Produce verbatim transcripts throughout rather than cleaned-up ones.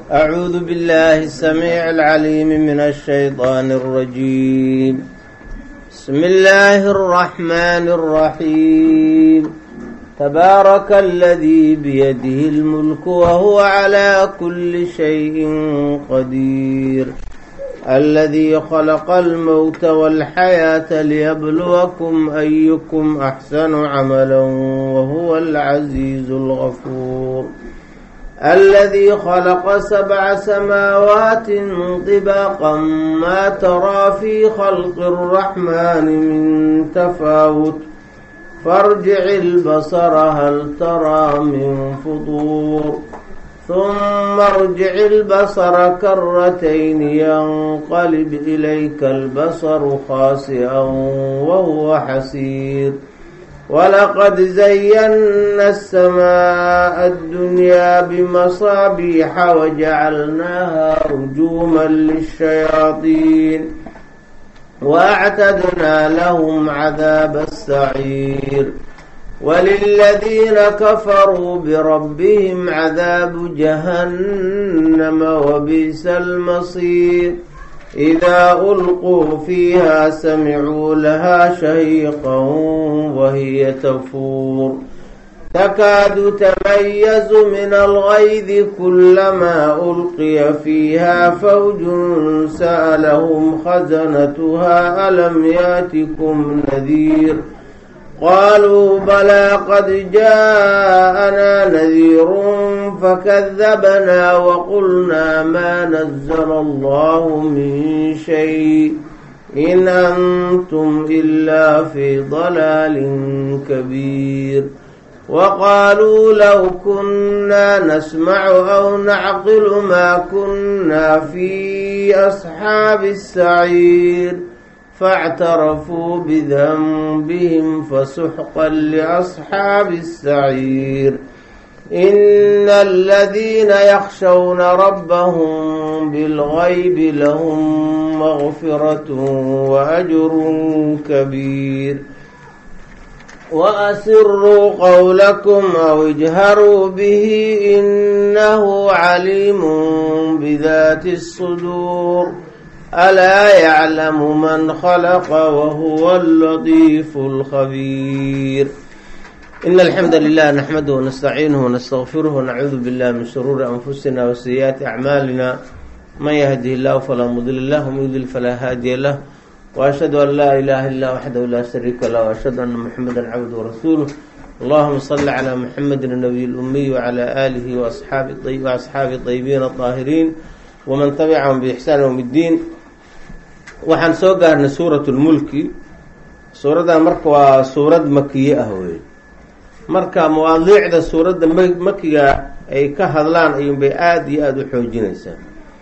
أعوذ بالله السميع العليم من الشيطان الرجيم. بسم الله الرحمن الرحيم. تبارك الذي بيده الملك وهو على كل شيء قدير الذي خلق الموت والحياة ليبلوكم أيكم أحسن عملا وهو العزيز الغفور الذي خلق سبع سماوات طباقا ما ترى في خلق الرحمن من تفاوت فارجع البصر هل ترى من فطور ثم ارجع البصر كرتين ينقلب إليك البصر خاسئا وهو حسير ولقد زينا السماء الدنيا بمصابيح وجعلناها رجوما للشياطين وأعتدنا لهم عذاب السعير وللذين كفروا بربهم عذاب جهنم وبئس المصير إذا ألقوا فيها سمعوا لها شهيقا وهي تفور تكاد تميز من الغيظ كلما ألقي فيها فوج سألهم خزنتها ألم يأتكم نذير قالوا بلى قد جاءنا نذير فكذبنا وقلنا ما نزل الله من شيء إن أنتم إلا في ضلال كبير وقالوا لو كنا نسمع أو نعقل ما كنا في أصحاب السعير فاعترفوا بذنبهم فسحقا لأصحاب السعير إن الذين يخشون ربهم بالغيب لهم مغفرة وأجر كبير وأسروا قولكم أو اجهروا به إنه عليم بذات الصدور ألا يعلم من خلق وهو اللطيف الخبير إن الحمد لله نحمده ونستعينه ونستغفره ونعوذ بالله من شرور أنفسنا وسيئات أعمالنا من يهده الله فلا مضل له ومن يضلل فلا هادي له وأشهد أن لا إله إلا وحده لا شريك له وأشهد أن محمدا عبده ورسوله اللهم صل على محمد النبي الأمي وعلى آله وأصحابه الطيب وأصحابه الطيبين الطاهرين ومن تبعهم بإحسان يوم الدين. waxaan soo gaarnay suuratu lmulki. suuraddan marka waa suurad makiye ah wey. marka mawaadiicda suuradda makiga ay ka hadlaan ayuunbay aada iyo aada u xoojinaysaa.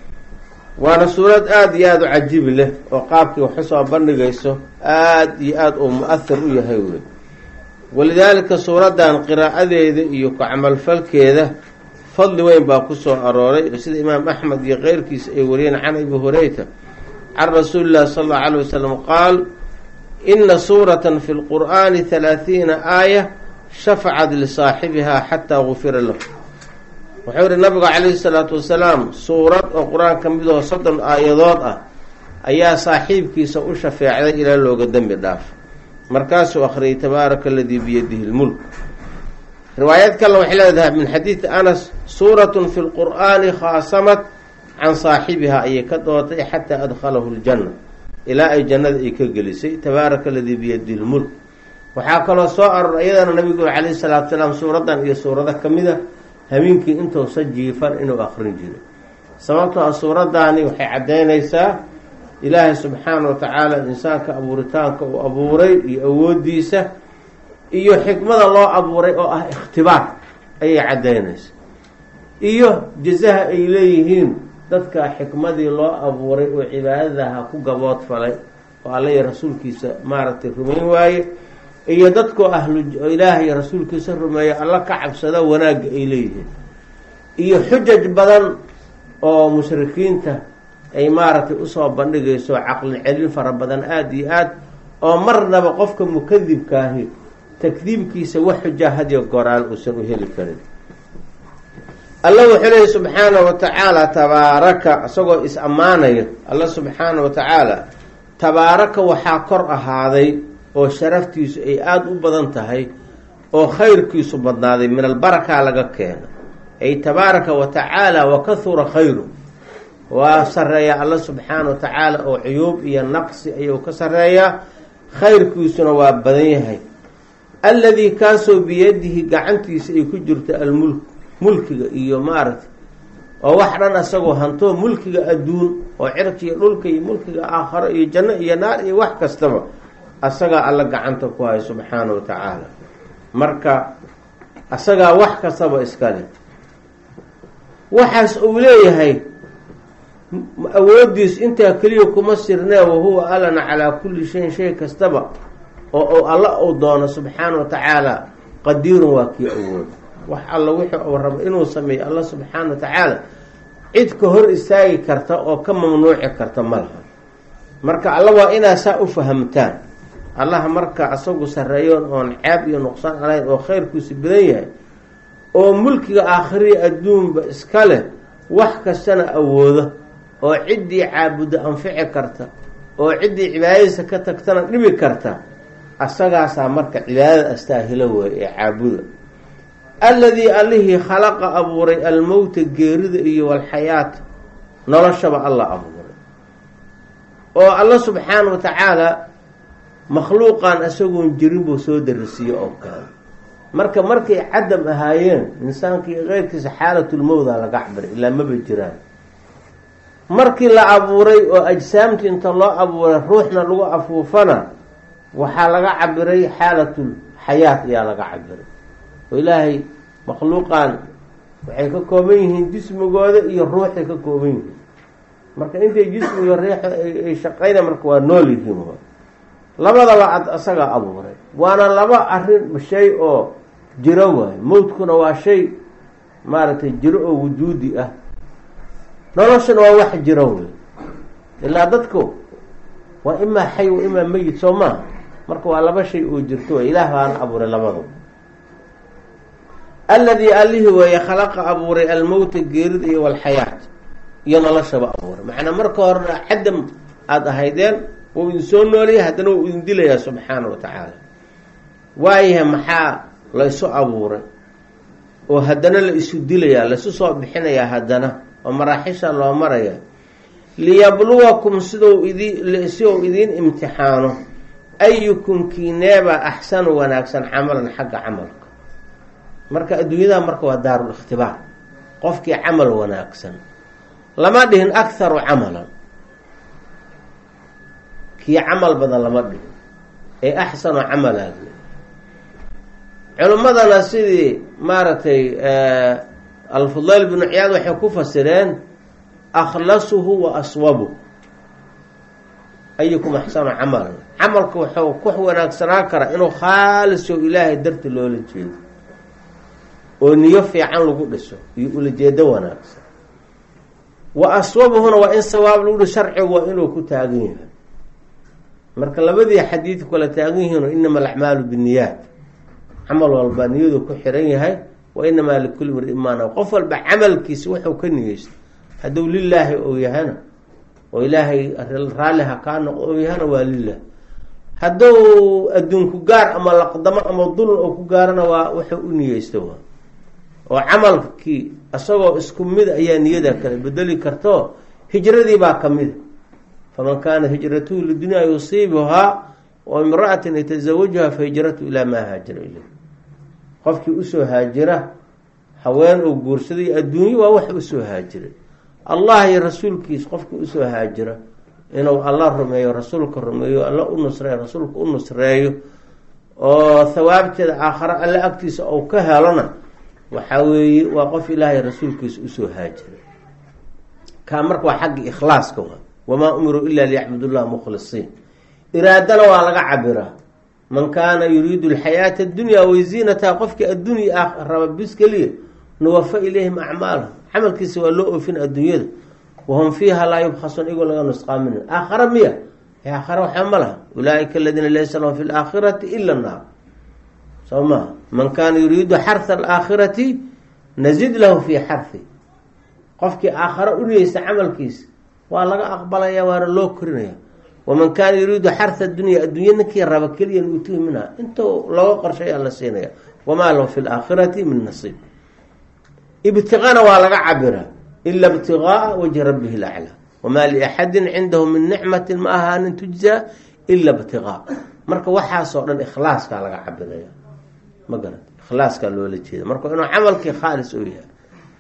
waana suurad aada iyo aada u cajibi leh oo qaabkii wax usoo bandhigayso aada iyo aada uu mu-ahir u yahay wey. walidaalika suuraddan qiraa'adeeda iyo ku camalfalkeeda fadli weyn baa ku soo arooray sida imaam axmed iyo keyrkiisa ay wariyeen can abi hurayra can rasuuli llahi sala allahu alayh wasalam qaal ina suuratan fi lqur'aani halaathiina aaya shafacad lisaaxibihaa xataa gufira lahu. wuxuu yihi nabigu calayhi salaatu wasalaam suurad oo qur-aan ka mid oo soddon aayadood ah ayaa saaxiibkiisa u shafeecday ilaa looga dembi dhaaf. markaasuu akhriyay tabaaraka aladii biyadihi lmulk. riwaayad kale waxay leedahay min xadiidi anas suuratun fi lqur'aani khaasamat can saaxibihaa ayay ka dootay xataa adkhalahu ljanna ilaa ay jannada ay ka gelisay tabaaraka aladii biyadihi lmulk. waxaa kaloo soo aroor iyadana nabigu calayhi salaatu salaam suuraddan iyo suurado ka mid a habeenkii intuusa jiifan inuu akrin jiray. sababtoo ah suuraddaani waxay caddaynaysaa ilaahay subxaana wa tacaala insaanka abuuritaanka uu abuuray iyo awooddiisa iyo xikmada loo abuuray oo ah ikhtibaar ayay caddaynaysaa iyo jazaha ay leeyihiin dadka xikmadii loo abuuray oo cibaadadaha ku gabood falay oo alla iyo rasuulkiisa maaragtay rumayn waaye iyo dadkoo ahlu ilaah iyo rasuulkiisa rumeeya alla ka cabsada wanaagga ay leeyihiin iyo xujaj badan oo mushrikiinta ay maaragtay usoo bandhigayso caqli celin fara badan aada iyo aad oo marnaba qofka mukadibkaahi takdiibkiisa wax xujaa hadiyo goraal uusan u heli karin. alla wuxuu leeyahy subxaana wa tacaala tabaaraka isagoo is ammaanaya alla subxaana wa tacaala tabaaraka waxaa kor ahaaday oo sharaftiisu ay aada u badan tahay oo khayrkiisu badnaaday min albaraka laga keeno ay tabaaraka wa tacaala wa kahura khayru waa sareeya alla subxaana wa tacaala oo cuyuub iyo naqsi ayuu ka sareeyaa khayrkiisuna waa badan yahay alladii kaasoo biyadihi gacantiisa ay ku jirto almulk mulkiga iyo maaragtay oo wax dhan asagoo hantoo mulkiga adduun oo cirka iyo dhulka iyo mulkiga aakharo iyo janno iyo naar iyo wax kastaba asagaa alla gacanta ku hayo subxaana wa tacaala marka asagaa wax kastaba iskale waxaas uu leeyahay awoodiis intaa keliya kuma sirnee wahuwa allana calaa kulli shayin shay kastaba oo uu alla uu doono subxaana wa tacaala qadiirun waa kii awooda wax alla wixii uu rabo inuu sameeyo alla subxaana wa tacaala cid ka hor istaagi karta oo ka mamnuuci karta ma laha marka alla waa inaa saa u fahamtaan allaha marka asagu sarreeyoon oon ceeb iyo nuqsaan alahayn oo khayrkiisu badan yahay oo mulkiga aakhiriya adduunba iska leh wax kastana awoodo oo ciddii caabudo anfici karta oo ciddii cibaadadiisa ka tagtana dhibi karta asagaasaa marka cibaadada astaahilo weeye ee caabuda alladii allihii khalaqa abuuray almowta geerida iyo walxayaata noloshaba alla abuuray oo alla subxaana wa tacaala makhluuqan isagoon jirin buu soo darisiiye oo kale marka markay cadam ahaayeen insaanka iyo keyrkiisa xaalatulmowda laga cabiray ilaa maba jiraan markii la abuuray oo ajsaamta inta loo abuuray ruuxna lagu afuufana waxaa laga cabiray xaalatul xayaat ayaa laga cabiray oo ilaahay makhluuqan waxay ka kooban yihiin jismigooda iyo ruuxay ka kooban yihiin marka intay jismiga riixo ay shaqayna marka waa nool yihiin labadaba ad asagaa abuuray waana laba arrin shay oo jiro waayo mowdkuna waa shay maaragtay jiro oo wujuudi ah noloshana waa wax jiro wey ilaa dadku waa imaa xay wa imaa meyid soo maaha marka waa laba shay oo jirto way ilaah baana abuuray labadu alladii allihii weeye khalaqa abuuray almowta geerida iyo walxayaat iyo noloshaba abuuray macnaa marka horena cadam aada ahaydeen wuu idin soo noolaya haddana wuu idin dilayaa subxaana wa tacaala waayahay maxaa la isu abuuray oo haddana la isu dilayaa laisu soo bixinayaa haddana oo maraaxisha loo maraya liyabluwakum sidou idi si ou idiin imtixaano ayukum kiineeba axsanu wanaagsan camalan xagga camalka marka adduunyada marka waa daarul ikhtibaar qofkii camal wanaagsan lama dhihin akharu camalan kii camal badan lama dhihin ee axsanu camalaadle culimmadana sidii maaragtay alfudayl binu ciyaad waxay ku fasireen akhlasuhu wa aswabu ayukum axsanu camalan camalka wuxuu ku wanaagsanaan karaa inuu khaalis oo ilaahay darti loola jeedo oo niyo fiican lagu dhiso iyo ulajeedo wanaagsan wa aswabuhuna waa in sawaab lagu dhiso sharcigu waa inuu ku taagan yahay marka labadii xadiid kala taagan yihiin inama alacmaalu binniyaat camal walba niyadu ku xiran yahay wa inamaa likulli mri imaana qof walba camalkiisa wuxuu ka niyeysta hadduu lilaahi ou yahana oo ilaahay raalli ha kaa noqdo oo yahana waa lilah hadduu adduunku gaar ama laqdamo ama duln oo ku gaarana waa wuxuu u niyeysta waa oo camalkii isagoo isku mid ayaa niyada kale bedeli karto hijradii baa ka mida faman kaana hijratuhu lidunyaa yusiibuhaa wa imra'atin yatazawajuha fa hijratu ilaa maa haajara ilay qofkii usoo haajira haween oo guursaday adduunyo waa wax usoo haajiray allah iyo rasuulkiis qofkii usoo haajira inuu alla rumeeyo rasuulka rumeeyo alla u nusreeyo rasuulka u nusreeyo oo thawaabteeda aakhare alla agtiisa ou ka helona waxaa weeye waa qof ilaahay rasuulkiisa usoo haajiray kaa marka waa xagga ikhlaaska waa wamaa umiruu ilaa liyacbudu llaha mukhlisiin iraadana waa laga cabiraa man kaana yuriidu alxayaata addunya wayziinataha qofkii addunya raba bis keliya nuwafa ilayhim acmaalahum camalkiisa waa loo oofin adduunyada wahum fiiha laa yubkhasuun igoo laga nusqaamin aakhara miya aakhara waxaa ma laha ulaaika aladiina laysa lahum fi laakhirati ila naar soo maha man kaana yuriidu xarha alaakhirati nazid lahu fii xarfi qofkii aakhare u niyeysta camalkiisa waa laga aqbalaya waana loo korinaya waman kaana yuriidu xarha dunya addunya ninkii raba keliya nuutihi minha intuu looga qorshayaa la siinaya wamaa lahu fi laakhirati min nasiib ibtiqaana waa laga cabira ila ibtiqaaa wajhi rabbihi laclaa wamaa liaxadin cindahu min nicmatin ma ahaanin tujzaa ila ibtiqaa marka waxaasoo dhan ikhlaaskaa laga cabiraya ma garat ikhlaaskaa loola jeeda marka inuu camalkii khaalis u yahay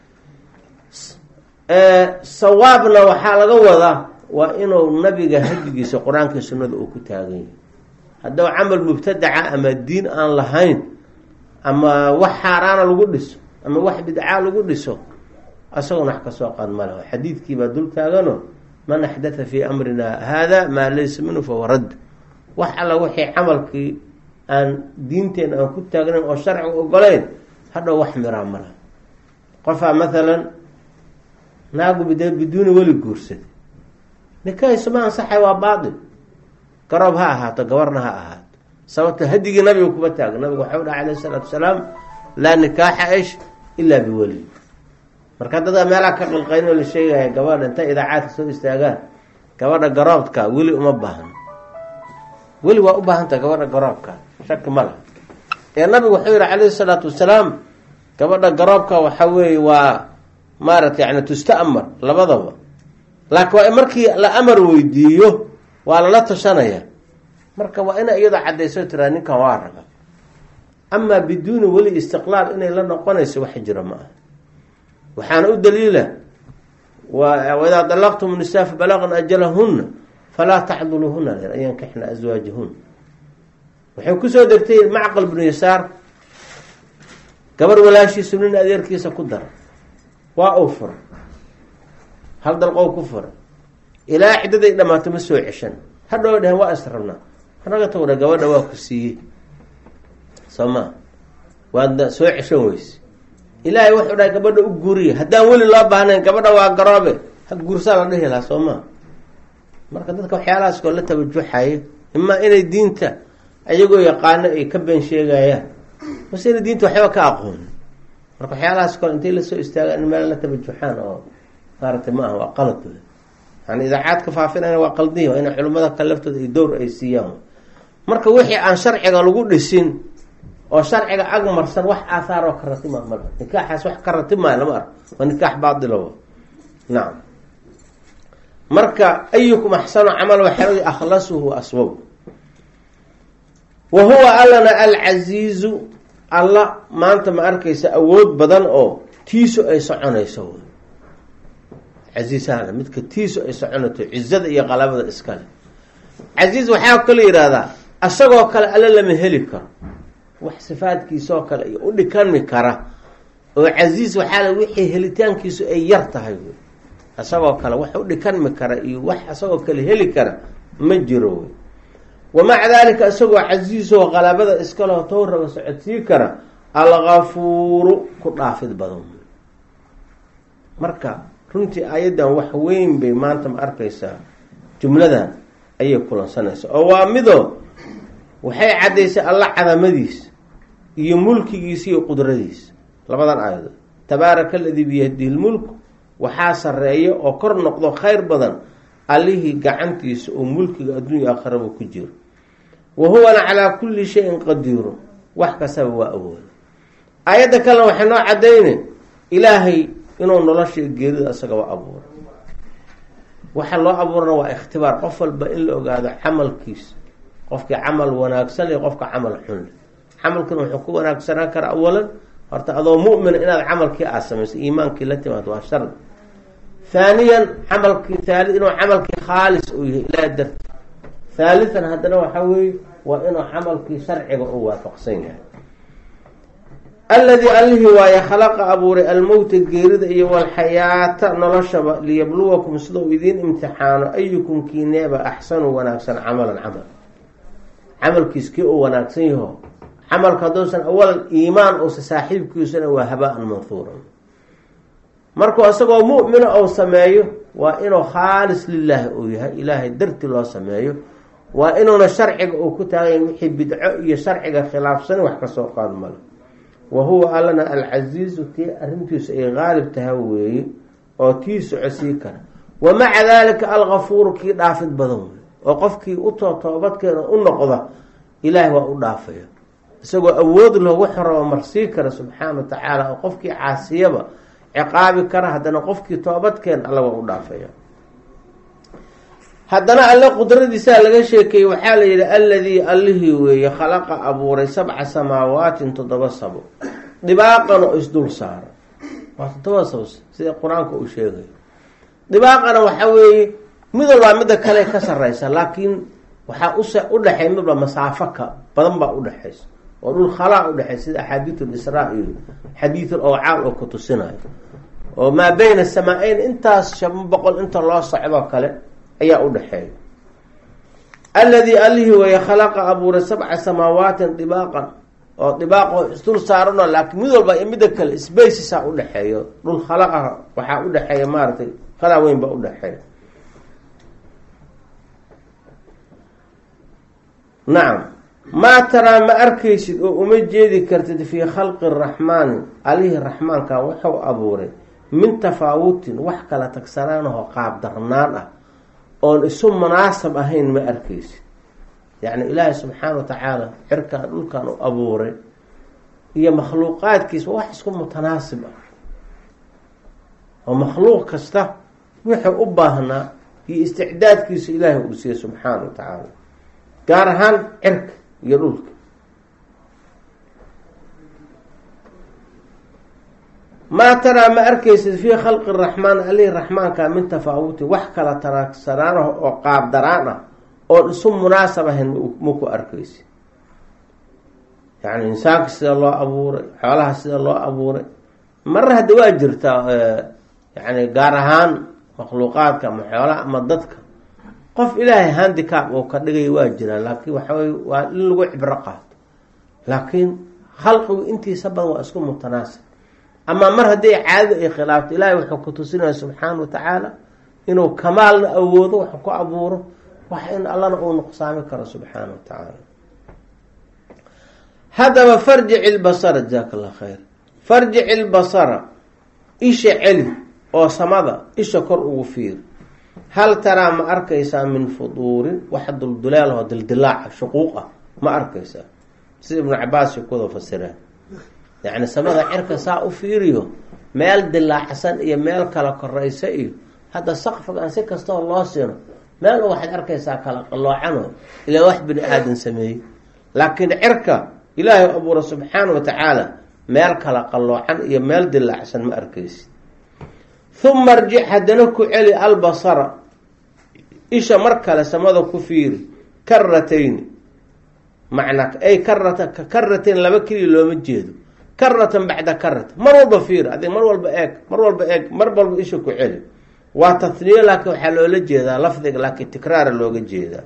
sawaabna waxaa laga wadaa waa inuu nabiga hadigiisa qur-aanka sunnada uu ku taagan yahay haddaba camal mubtadaca ama diin aan lahayn ama wax xaaraana lagu dhiso ama wax bidcaa lagu dhiso asagona wax kasoo qaad ma laho xadiidkiibaa dul taagano man axdatha fii amrina haada maa laysa minhu fahuwa radd wax alla wixii camalkii aan diinteena aan ku taagnayn oo sharciga ogolayn hadhow wax miraa ma laha qofaa maalan naagu bid biduuni weli guursaday nikahaysu ma ansaxay waa baatil garoob ha ahaato gabarna ha ahaato sababta hadigii nabiga kuma taagan nabigu waxau dhaha alayh isalaatu wasalaam laa nikaaxa ish ilaa biweli marka dada meelaha ka qilqaynoo la sheegaya gabadha inta idaacaadka soo istaagaan gabadha garoobka weli uma baahno weli waa u baahantaha gabadha garoobka shaki ma laha ee nabigu wuxuu yihi calayhi salaatu wasalaam gabadha garoobka waxa weeye waa maaragtay yani tusta'mar labadaba laakiin waa markii la amar weydiiyo waa lala tashanaya marka waa ina iyadoo cadayso tiraa ninkan waa raga amaa biduuni weli istiqlaal inay la noqonayso wax jiro ma aha waxaana u daliila waidaa dalaqtum nisaa fabalaqna ajalahuna falaa tacduluhuna an yankixna aswaajahuna waxay kusoo degtay macqal bnu yasaar gabar walaashiisu nin adeerkiisa ku dara waa uu fura hal dalqow ku fura ilaa ciddaday dhamaato ma soo ceshan hadhow dhaheen waa israbnaa anaga tawra gabadha waa ku siiyey soo maa waadna soo ceshan weyse ilaahay wuxuu dhahay gabadha u guuriya haddaan weli loo baahnayn gabadha waa garoobe ha guursaa la dhihi lahaa soo maa marka dadka waxyaalahaas koo la tabajuxayo imaa inay diinta ayagoo yaqaano ay ka been sheegayaan mase inay diinta waxba ka aqoon marka waxyaalahaas kole intay lasoo istaagaan in meel la tabajuxaan oo maaragtay ma aha waa qalad yani idaacaadka faafinayna waa qaldiya waa inay culimmada kale laftooda iyo dowr ay siiyaan marka wixii aan sharciga lagu dhisin oo sharciga ag marsan wax aahaaroo ka ratima mal nikaaxaas wax ka ratimaayo lama arko waa nikaax baadilo nacam marka ayukum axsanu camal waxaa akhlasuhu aswab wa huwa allana alcasiizu alla maanta ma arkaysa awood badan oo tiisu ay soconayso casiisaana midka tiisu ay soconato cizada iyo qalabada iskale casiiz waxaa kala yihahdaa asagoo kale alla lama heli karo wax sifaadkiisoo kale iyo u dhikami kara oo casiiz waxaa wixii helitaankiisu ay yar tahay asagoo kale wax u dhikanmi kara iyo wax asagoo kale heli kara ma jiro wey wamaca daalika isagoo casiizoo qalabada iskaleho towraba socodsii kara algafuuru ku dhaafid badan marka runtii aayaddan wax weyn bay maanta ma arkaysaa jumladan ayay kulansanaysaa oo waa midoo waxay caddaysay alla cadamadiisa iyo mulkigiisa iyo qudradiisa labadan aayadood tabaaraka aladii biyadihi lmulk waxaa sareeya oo kor noqdo khayr badan allihii gacantiisa oo mulkiga adduunya aakhiraba ku jiro wa huwana calaa kulli shayin qadiiru wax kastaba waa awooda aayadda kalena waxay noo cadayne ilaahay inuu nolosha geerida isagaba abuuro waxa loo abuurana waa ikhtibaar qof walba in la ogaado camalkiisa qofkii camal wanaagsan iyo qofka camal xun leh camalkuna wuxuu ku wanaagsanaan karaa awalan horta adoo mu'mina inaad camalkii aad samayso iimaankii la timaado waa shard haaniyan camalkii haali inuu camalkii khaalis uu yahay ilaa darti haalian haddana waxaa weeye waa inuu camalkii sharciga u waafaqsan yahay alladii allihii waaye khalaqa abuuray almowta geerida iyo walxayaata noloshaba liyabluwakum sida uu idiin imtixaano ayukum kiineeba axsanu wanaagsan camalan camal camalkiis kii uu wanaagsan yaho camalka hadduusan awalan iimaan uusa saaxiibkiisuna waa habaan manhuuran markuu isagoo mu'mina ou sameeyo waa inuu khaalis lilaahi uu yahay ilaahay darti loo sameeyo waa inuuna sharciga uu ku taagayn wixii bidco iyo sharciga khilaafsan wax kasoo qaad male wahuwa allana alcasiizu kii arrintiisu ay qaalib taha weeye oo kii socosii kara wamaca daalika algafuuru kii dhaafid badan wey oo qofkii utoo toobadkeena u noqda ilaahay waa u dhaafaya isagoo awood loogu xoroo marsii kara subxaana wa tacaala oo qofkii caasiyaba ciqaabi kara haddana qofkii toobadkeen alla waa u dhaafaya haddana alle qudradiisaa laga sheekeeyey waxaa la yidhi alladii allihii weeye khalaqa abuuray sabca samaawaatin toddoba sabo dhibaaqan oo isdul saara waa toddoba sabo sida qur-aanka uu sheegayo dhibaaqana waxaa weeye mid walbaa midda kale ka sareysa laakiin waxaa us udhexeey midba masaafo ka badan baa udhexeysa oo dhul khalaa udhexeysa sida axaadiid lisraa iyo xadiid alowcaal oo ku tusinayo oo maa bayna samaa-eyn intaas shan boqol inta loo socdoo kale ayaa udhexeeya alladii allihii weye khalaqa abuuray sabca samaawaatin dhibaaqan oo dhibaaqoo isdul saarano laakiin mid walba midda kale sbacesa udhexeeyo dhul khalaqaha waxaa udhexeeya maaratay khalaa weyn baa udhexeeya nacam maa taraa ma arkaysid oo uma jeedi kartid fii khalqi araxmaani allihii raxmaanka wuxuu abuuray min tafaawutin wax kala tagsanaanahoo qaab darnaan ah oon isu munaasab ahayn ma arkaysid yacni ilaahay subxaana wa tacaala cirkaan dhulkan u abuuray iyo makhluuqaadkiisa wax isku mutanaasib ah oo makhluuq kasta wuxuu u baahnaa iyo isticdaadkiisa ilaahay uu siiyey subxaana wa tacaala gaar ahaan cirka iyo dhulka maa taraa ma arkaysid fii khalqi raxmaan alihi raxmaanka min tafaawuti wax kala tanagsanaanaho oo qaab daraan ah oon isu munaasab ahayn ma ku arkaysid yacni insaanka sida loo abuuray xoolaha sida loo abuuray marar hadda waa jirtaa yacni gaar ahaan makhluuqaadka ama xoolaha ama dadka qof ilaahay handicap oo ka dhigay waa jiraa laakiin waxawey waa in lagu cibro qaato laakiin khalqigu intiisa badan waa isku mutanaasib ama mar hadday caadada ay khilaafto ilaahay wuxuu ku tusinaya subxaana wa tacaala inuu kamaalna awoodo wax ku abuuro wax in allana uu nuqsaami karo subxaana wa tacaala haddaba farjic ilbasara jazaaka allah khayr farjic ilbasara isha celi oo samada isha kor ugu fiir hal taraa ma arkaysaa min fuduurin wax dulduleel oo dildilaaca shuquuqa ma arkaysaa sida ibnu cabaas ay kuwada fasireen yacni samada cirka saa u fiiriyo meel dilaacsan iyo meel kala koraysa iyo hadda saqfigan si kastoo loo sino meel waxaad arkaysaa kala qalloocano ilaa wax bini aadan sameeyey laakiin cirka ilaahay abuura subxaana wa tacaala meel kala qalloocan iyo meel dilaacsan ma arkaysid huma arjic haddana ku celi albasara isha mar kale samada ku fiiri karatayni macnaa ay karata karatayn laba keliya looma jeedo karatan bacda karata mar walba fiiri adig mar walba eeg mar walba eeg mar walba isha ku celi waa tahniyo laakiin waxaa loola jeedaa lafdiga laakiin tikraara looga jeedaa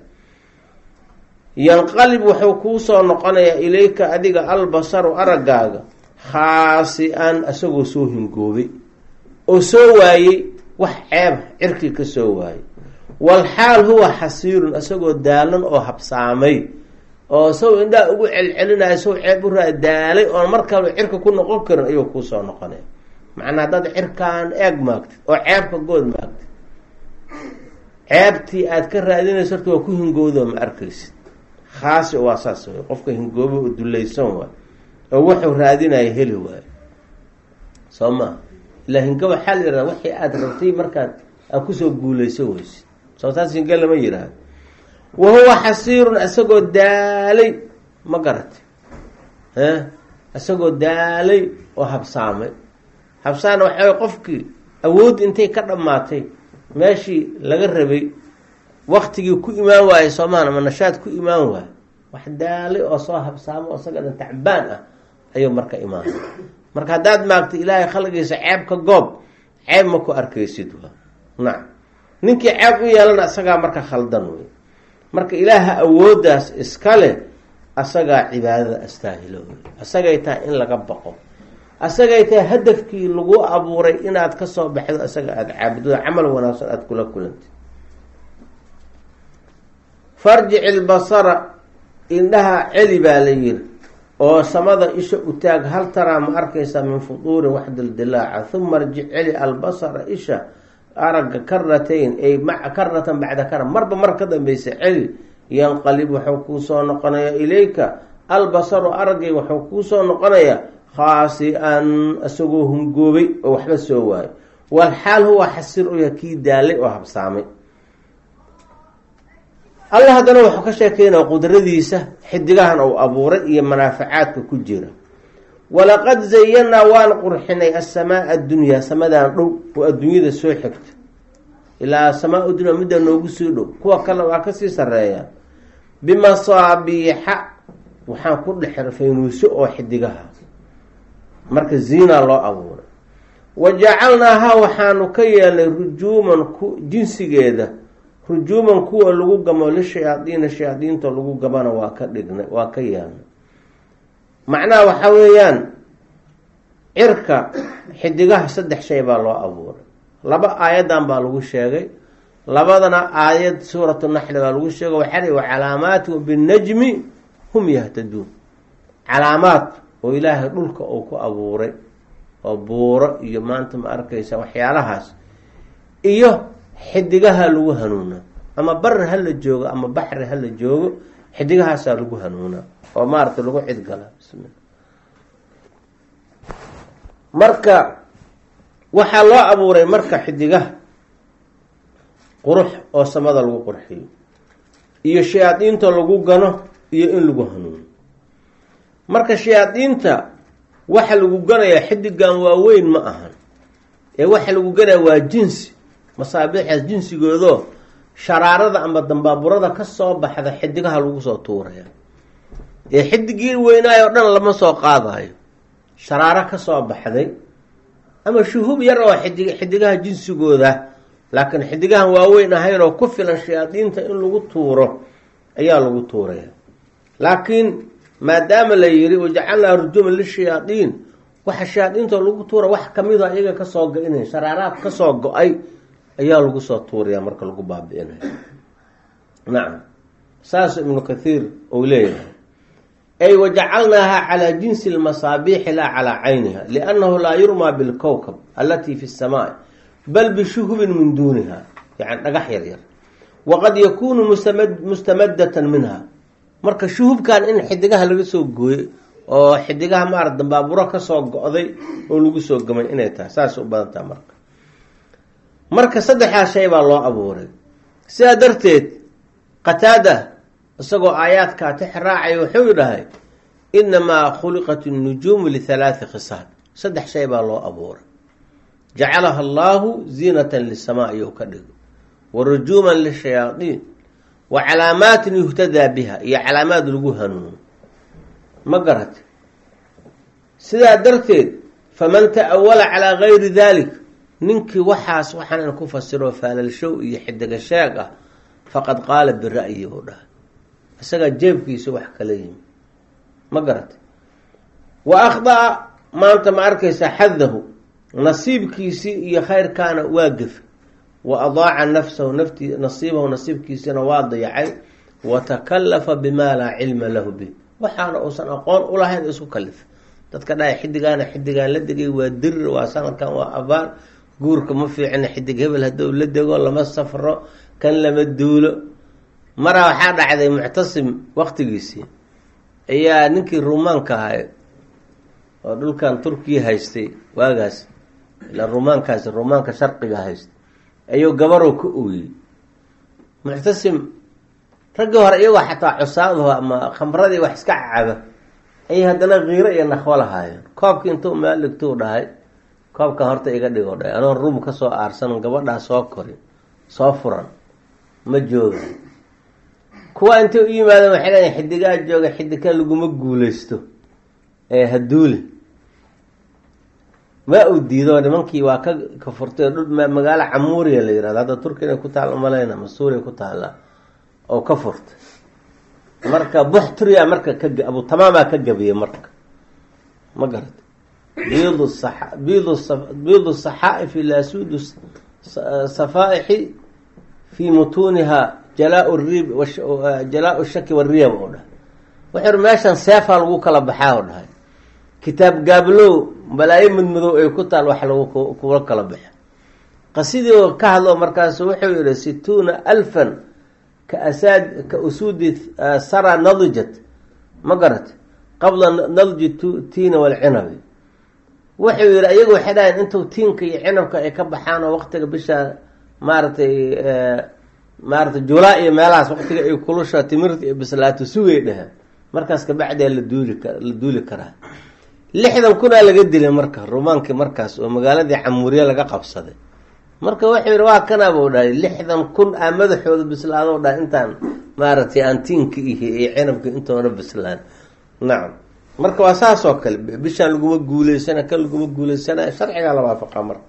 yanqalib wuxuu kuu soo noqonayaa ilayka adiga albasaru araggaaga khaasi-an isagoo soo hingoobay oo soo waayey wax ceeba cirkii ka soo waayey walxaal huwa xasiirun isagoo daalan oo habsaamay oo isagoo indhaha ugu celcelinaya isagoo ceeb u raa daalay oon mar kaleba cirka ku noqon karin ayuu kuu soo noqonaya macnaa haddaad cirkaan eeg maagtid oo ceebka good maagtid ceebtii aad ka raadinayso horta waa ku hingowdo ma arkaysid khaasi waa saas wey qofka hingoobo oo dulaysan waay oo wuxuu raadinaya heli waayo soo maa ilaa hinga waxaa la yihahda waxii aada rabtay markaad aad kusoo guulayso weysid soo taas hinga lama yihahdo wa huwa xasiirun isagoo daalay ma garatay he isagoo daalay oo habsaamay habsaana waxaa qofkii awood intay ka dhammaatay meeshii laga rabay waktigii ku imaan waayey soomaana ma nashaad ku imaan waayo wax daalay oo soo habsaamo oo isaga dhan tacbaan ah ayuu marka imaanay marka haddaad maagtay ilaahay khalqigiisa ceeb ka goob ceeb ma ku arkaysid wa nacam ninkii ceeb u yeelana isagaa marka khaldan wey marka ilaaha awooddaas iska leh asagaa cibaadada astaahilo wey asagay tahay in laga baqo asagay tahay hadafkii lagu abuuray inaad ka soo baxdo asaga aada caabudo camal wanaagsan aada kula kulantay farjic ilbasara indhaha celi baa la yiri oo samada isha u taag hal taraa ma arkaysaa min fuduurin wax dildilaaca uma rjic celi albasara isha aragga karatayn ay karatan bacda kara marba mar ka dambeysa celi yanqalib waxuu kuu soo noqonayaa ilayka albasaru araggay waxuu kuu soo noqonayaa khaasi-an isagoo hungoobay oo waxba soo waayo walxaal huwa xasir uya kii daalay oo habsaamay. allah haddana wuxuu ka sheekeynaya qudradiisa xidigahan uu abuuray iyo manaafacaadka ku jira. walaqad zayanaa waan qurxinay asamaa addunyaa samadan dhow oo adduunyada soo xigta ilaa samaa dunya midda noogu sii dhow, kuwa kale waa kasii sareeya bimasaabiixa waxaan ku dhex faynuuso oo xidigaha marka ziina loo abuuray. wajacalnaahaa waxaanu ka yeelnay rujuuman ku jinsigeeda rujuuman kuwa lagu gamo lishayaadiina shayaadiinta lagu gamana waa ka dhignay waa ka yeelnay. macnaha waxa weeyaan cirka xidigaha saddex shay baa loo abuuray. laba aayadan baa lagu sheegay, labadana aayad suuratu naxli baa lagu sheegay waxaa wa calaamaat binajmi hum yahtaduun. calaamaad oo ilaahay dhulka uu ku abuuray oo buuro iyo maanta ma arkaysa waxyaalahaas iyo xidigaha lagu hanuuna, ama bari hala joogo ama baxri hala joogo xidigahaasaa lagu hanuuna oo maarata lagu cidgala. bismillah. marka waxaa loo abuuray marka xidigaha qurux oo samada lagu qurxiyo iyo shayaadiinta lagu gano iyo in lagu hanuuno. marka shayaadiinta waxa lagu ganayaa xidigan waaweyn ma ahan ee waxa lagu ganaya waa jinsi masaabiixaas jinsigoodo sharaarada ama dambaaburada ka soo baxda xidigaha lagu soo tuuraya ee xidigii weynaayo dhan lama soo qaadayo, sharaaro ka soo baxday ama shuhub yar oo xidig xidigaha jinsigooda laakiin xidigahan waaweyn ahayn oo ku filan shayaadiinta in lagu tuuro ayaa lagu tuuraya. laakiin maadaama la yiri wajacalnaa rujuuman lishayaadiin waxa shayaadiinta lagu tuura wax kamida iyaga kasoo go-inay sharaaraad kasoo go-ay ayaa lagu soo tuuraya marka lagu baabi'inayo. nacam saas ibnu kathiir uu leeyahay ay wajacalnaaha calaa jinsi lmasaabiixi laa calaa cayniha liannahu laa yurmaa bilkowkab alatii fi samaa bal bishuhubin min duuniha, yani dhagax yar yar. waqad yakuunu mustamadatan minha, marka shuhubkan in xidigaha laga soo gooyey oo xidigaha maarad dambaaburo kasoo go-day oo lagu soo gamay inay tahay saas u badan taha. marka marka saddexdaa shay baa loo abuuray. sidaa darteed qataada isagoo aayaadkaa tix raacay wuxuu yidhahay inamaa khuliqat الnujuumu lihalaati khisaal, saddex shay baa loo abuuray. jacalaha allaahu ziinatan lisamaa iyou ka dhigo, warujuuman lishayaadiin, wa calaamaatin yuhtadaa biha, iyo calaamaad lagu hanuuno. ma garate sidaa darteed faman ta'awala calaa gayri dalik, ninkii waxaas waxaan ku fasiro faalalshow iyo xidiga sheeg ah faqad qaala bira'yi u dhahay isagaa jeebkiisa wax kala yimi. ma garate wa akhdaa maanta ma arkaysaa xadahu nasiibkiisii iyo khayrkaana waa gefe, wa adaaca nafsahu nafti nasiibahu nasiibkiisina waa dayacay, wa takallafa bimaa laa cilma lahu bih waxaana uusan aqoon ulahayn isku kalifa. dadka dhahay xidigaana xidigaan la degay waa dirir, waa sanadkan waa abaar, guurka ma fiicina, xidig hebel hadduu la dego lama safro, kan lama duulo. maraa waxaa dhacday muctasim waqtigiisii ayaa ninkii ruumaanka ahay oo dhulkan turkiya haystay waagaas, ilaa ruumaankaasi ruumaanka sharqiga haystay, ayuu gabarow ka ooyey. muctasim raggii hore iyagoo xataa cusaadaho ama khamradii wax iska cacaba ayay haddana kiiro iyo naqwo lahaayeen. koobkii intuu maaligtuu dhahay koobkan horta iga dhigo dhahay anoon ruum kasoo aarsan gabadhaa soo korin soo furan ma jooga. kuwa intay u yimaadeen waxay leeyihin xidigaa jooga, xidigka laguma guuleysto ee haduule. ma uu diido nimankii waa ka ka furtay dhul magaalo camuuriya la yirahdo, hadda turkiya inay ku taal malayna ma suuriya ku taala oo ka furtay. marka buxtriya marka ka abu tamaama ka gabiyay marka ma garad biidu sax biidu biidu saxaif ila sud safaihi fi mutunha jalaa الريب وجلاء الشك والريب. wuxuu meeshan seefaa lagu kala baxaa oo dhahay kitaab gaablow balaayo madmadow ay ku taal wax lagu kula kala baxa qasidii oo ka hadlo markaasu wuxuu yidhi situuna alfan ka asaad ka usuudi sara nadijat ma garat qabla nadji tiina walcinabi wuxuu yidhi ayagu waxay dhahayn intuu tiinka iyo cinabka ay ka baxaan oo waqtiga bisha maaragtay maaragtay julaa iyo meelahaas waqtiga ay kulusha timirta iyo bislaato sugay dhahaan markaas kabacdee la duuli la duuli karaa lixdan kunaa laga dilay marka romaankii markaas oo magaaladii camuuriye laga qabsaday marka wuxuu yidhi waa kanaabuu dhahay lixdan kun aa madaxooda bislaado dhahay intaan maaragtay aan tiinka iyo iyo cinabka intoona bislaan nacam marka waa saas oo kale bishaan laguma guuleysana kan laguma guuleysana sharcigaa la waafaqa marka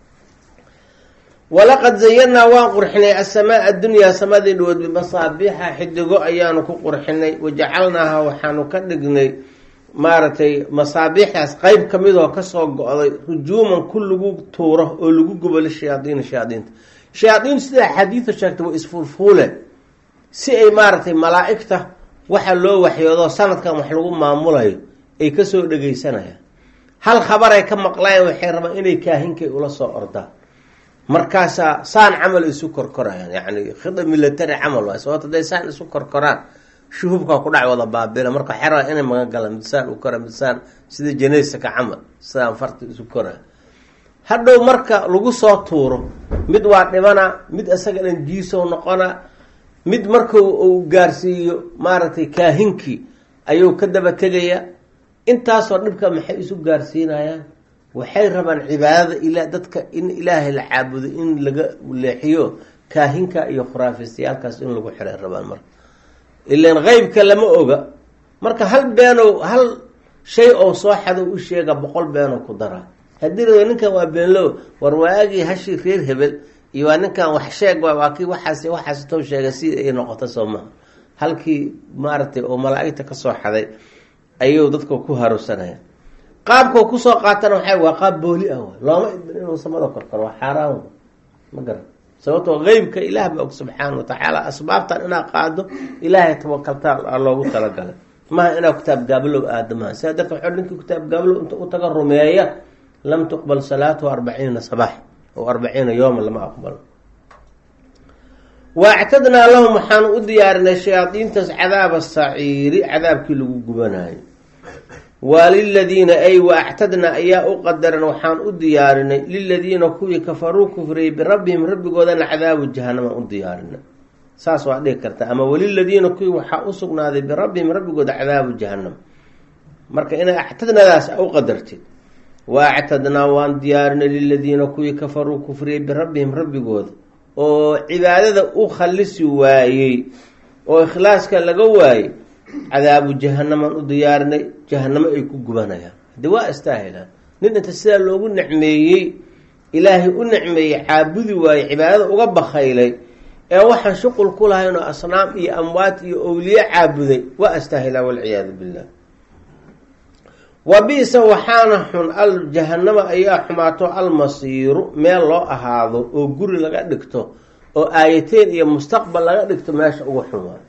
walaqad zayanaa waan qurxinay asamaa addunyaa samadii dhawood bimasaabiixa xidigo ayaanu ku qurxinay wajacalnaaha waxaanu ka dhignay maaragtay masaabiixdaas qeyb kamid oo kasoo go-day rujuuman ku lagu tuuro oo lagu gubo lishayaadiina shayaadiinta shayaadiintu sida axaadiida sheegtay waa isfuulfuule si ay maaragtay malaa-igta waxa loo waxyoodo sanadkan wax lagu maamulayo ay kasoo dhegeysanayaan hal khabar ay ka maqlayaan waxay rabaan inay kaahinkay ula soo ordaan markaasaa saan camal isu korkorayaan yacni khida military camal waay sababto haday saan isu korkoraan shuhubkaa ku dhac wada baabila marka xera inay magan galaan midsaan u kora midsaan sida janaysaka camal sidaan farta isu koraa hadhow marka lagu soo tuuro mid waa dhibana mid isaga dhan jiisow noqona mid marka uu gaarsiiyo maaragtay kaahinkii ayuu ka daba tegaya intaasoo dhibka maxay isu gaarsiinayaan waxay rabaan cibaadada ila dadka in ilaahay la caabudo in laga leexiyo kaahinka iyo khuraafistayaalkaas in lagu xiray rabaan marka ilaan qeybka lama oga marka hal beenow hal shay oo soo xado u sheega boqol beenoo ku daraa haddii rado ninkan waa beenlow war waagii hashii reer hebel iyo waa ninkan wax sheeg waa kii waxaas waxaas too sheegay si ay noqoto soo maha halkii maaragtay oo malaa-igta kasoo xaday ayuu dadka ku harusanaya qaabkoo kusoo qaatana waxay waa qaab booli ah looma idin inuu samada korkaro waa xaaraan ma garan sababtoo qeybka ilaah ba og subxaana watacaala asbaabtan inaad qaado ilaahay tawakaltaa loogu talagalay maha inaad kitaab gaablow aadamaha sidaa darta waxuu ninkii kitaab gaablow inta u taga rumeeya lam tuqbal salaatu arbaciina sabax oo arbaciina yooma lama aqbalo waactadnaa lahum waxaanu u diyaarinay shayaadiintaas cadaaba saciiri cadaabkii lagu gubanayo waliladiina ay waactadnaa ayaa u qadaran waxaan u diyaarinay liladiina kuwii kafaruu kufriyey birabbihim rabbigoodana cadaabu jahanama u diyaarinay saas waa dhihi karta ama waliladiina kuwii waxaa u sugnaaday birabbihim rabbigooda cadaabu jahanam marka inay actadnadaas u qadartid waactadnaa waan diyaarinay liladiina kuwii kafaruu kufriyey birabbihim rabbigooda oo cibaadada u khallisi waayey oo ikhlaaska laga waayey cadaabu jahanamaan u diyaarinay jahanamo ay ku gubanayaan haddii waa istaahilaan nin inta sidaa loogu nicmeeyey ilaahay u nicmeeyey caabudi waayey cibaadada uga bakhaylay ee waxaan shuqul ku lahaynoo asnaam iyo amwaad iyo owliye caabuday waa astaahilaan walciyaadu billah wa bisa waxaana xun al jahanama ayaa xumaato almasiiru meel loo ahaado oo guri laga dhigto oo aayateen iyo mustaqbal laga dhigto meesha ugu xumaa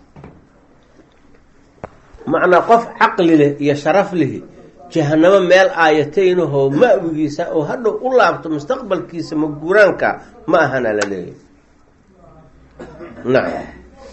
macnaa qof caqli leh iyo sharaf lihi jahanamo meel aayataynahoo ma-wigiisa oo hadhow u laabto mustaqbalkiisa maguraanka ma ahana la leeyahy nacam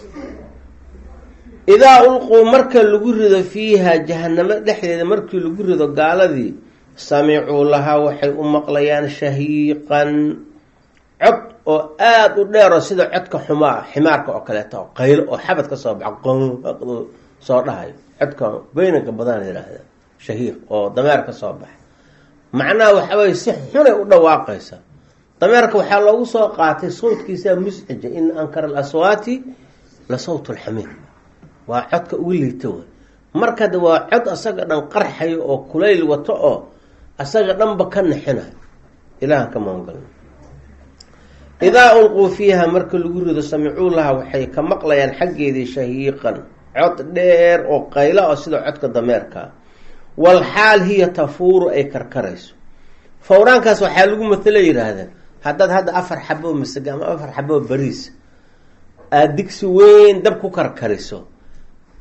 idaa ulquu marka lagu rido fiiha jahanamo dhexdeeda markii lagu rido gaaladii samicuu lahaa waxay u maqlayaan shahiiqan cod oo aada u dheero sida codka xumaa ximaarka oo kaleeto qaylo oo xabad ka soo baxa qo soo dhahayo codka beynanka badan yidhaahda shahiiq oo dameer ka soo baxa macnaha waxaweye si xunay u dhawaaqaysa dameerka waxaa loogu soo qaatay sawtkiisa muscija in ankara alaswaati la sawt lxamiir waa codka ugu liita way markada waa cod asaga dhan qarxayo oo kulayl wato oo asaga dhanba ka nixinayo ilaahan ka maangalno idaa ulquu fiiha marka lagu rido samicuu laha waxay ka maqlayaan xaggeedii shahiiqan cod dheer oo qaylo oo sida codka dameerkaa wal xaal hiya tafuuru ay karkarayso fawraankaas waxaa lagu matalo yidhaahdeen haddaad hadda afar xaboo masaga ama afar xaboo bariis aada digsi weyn dab ku karkariso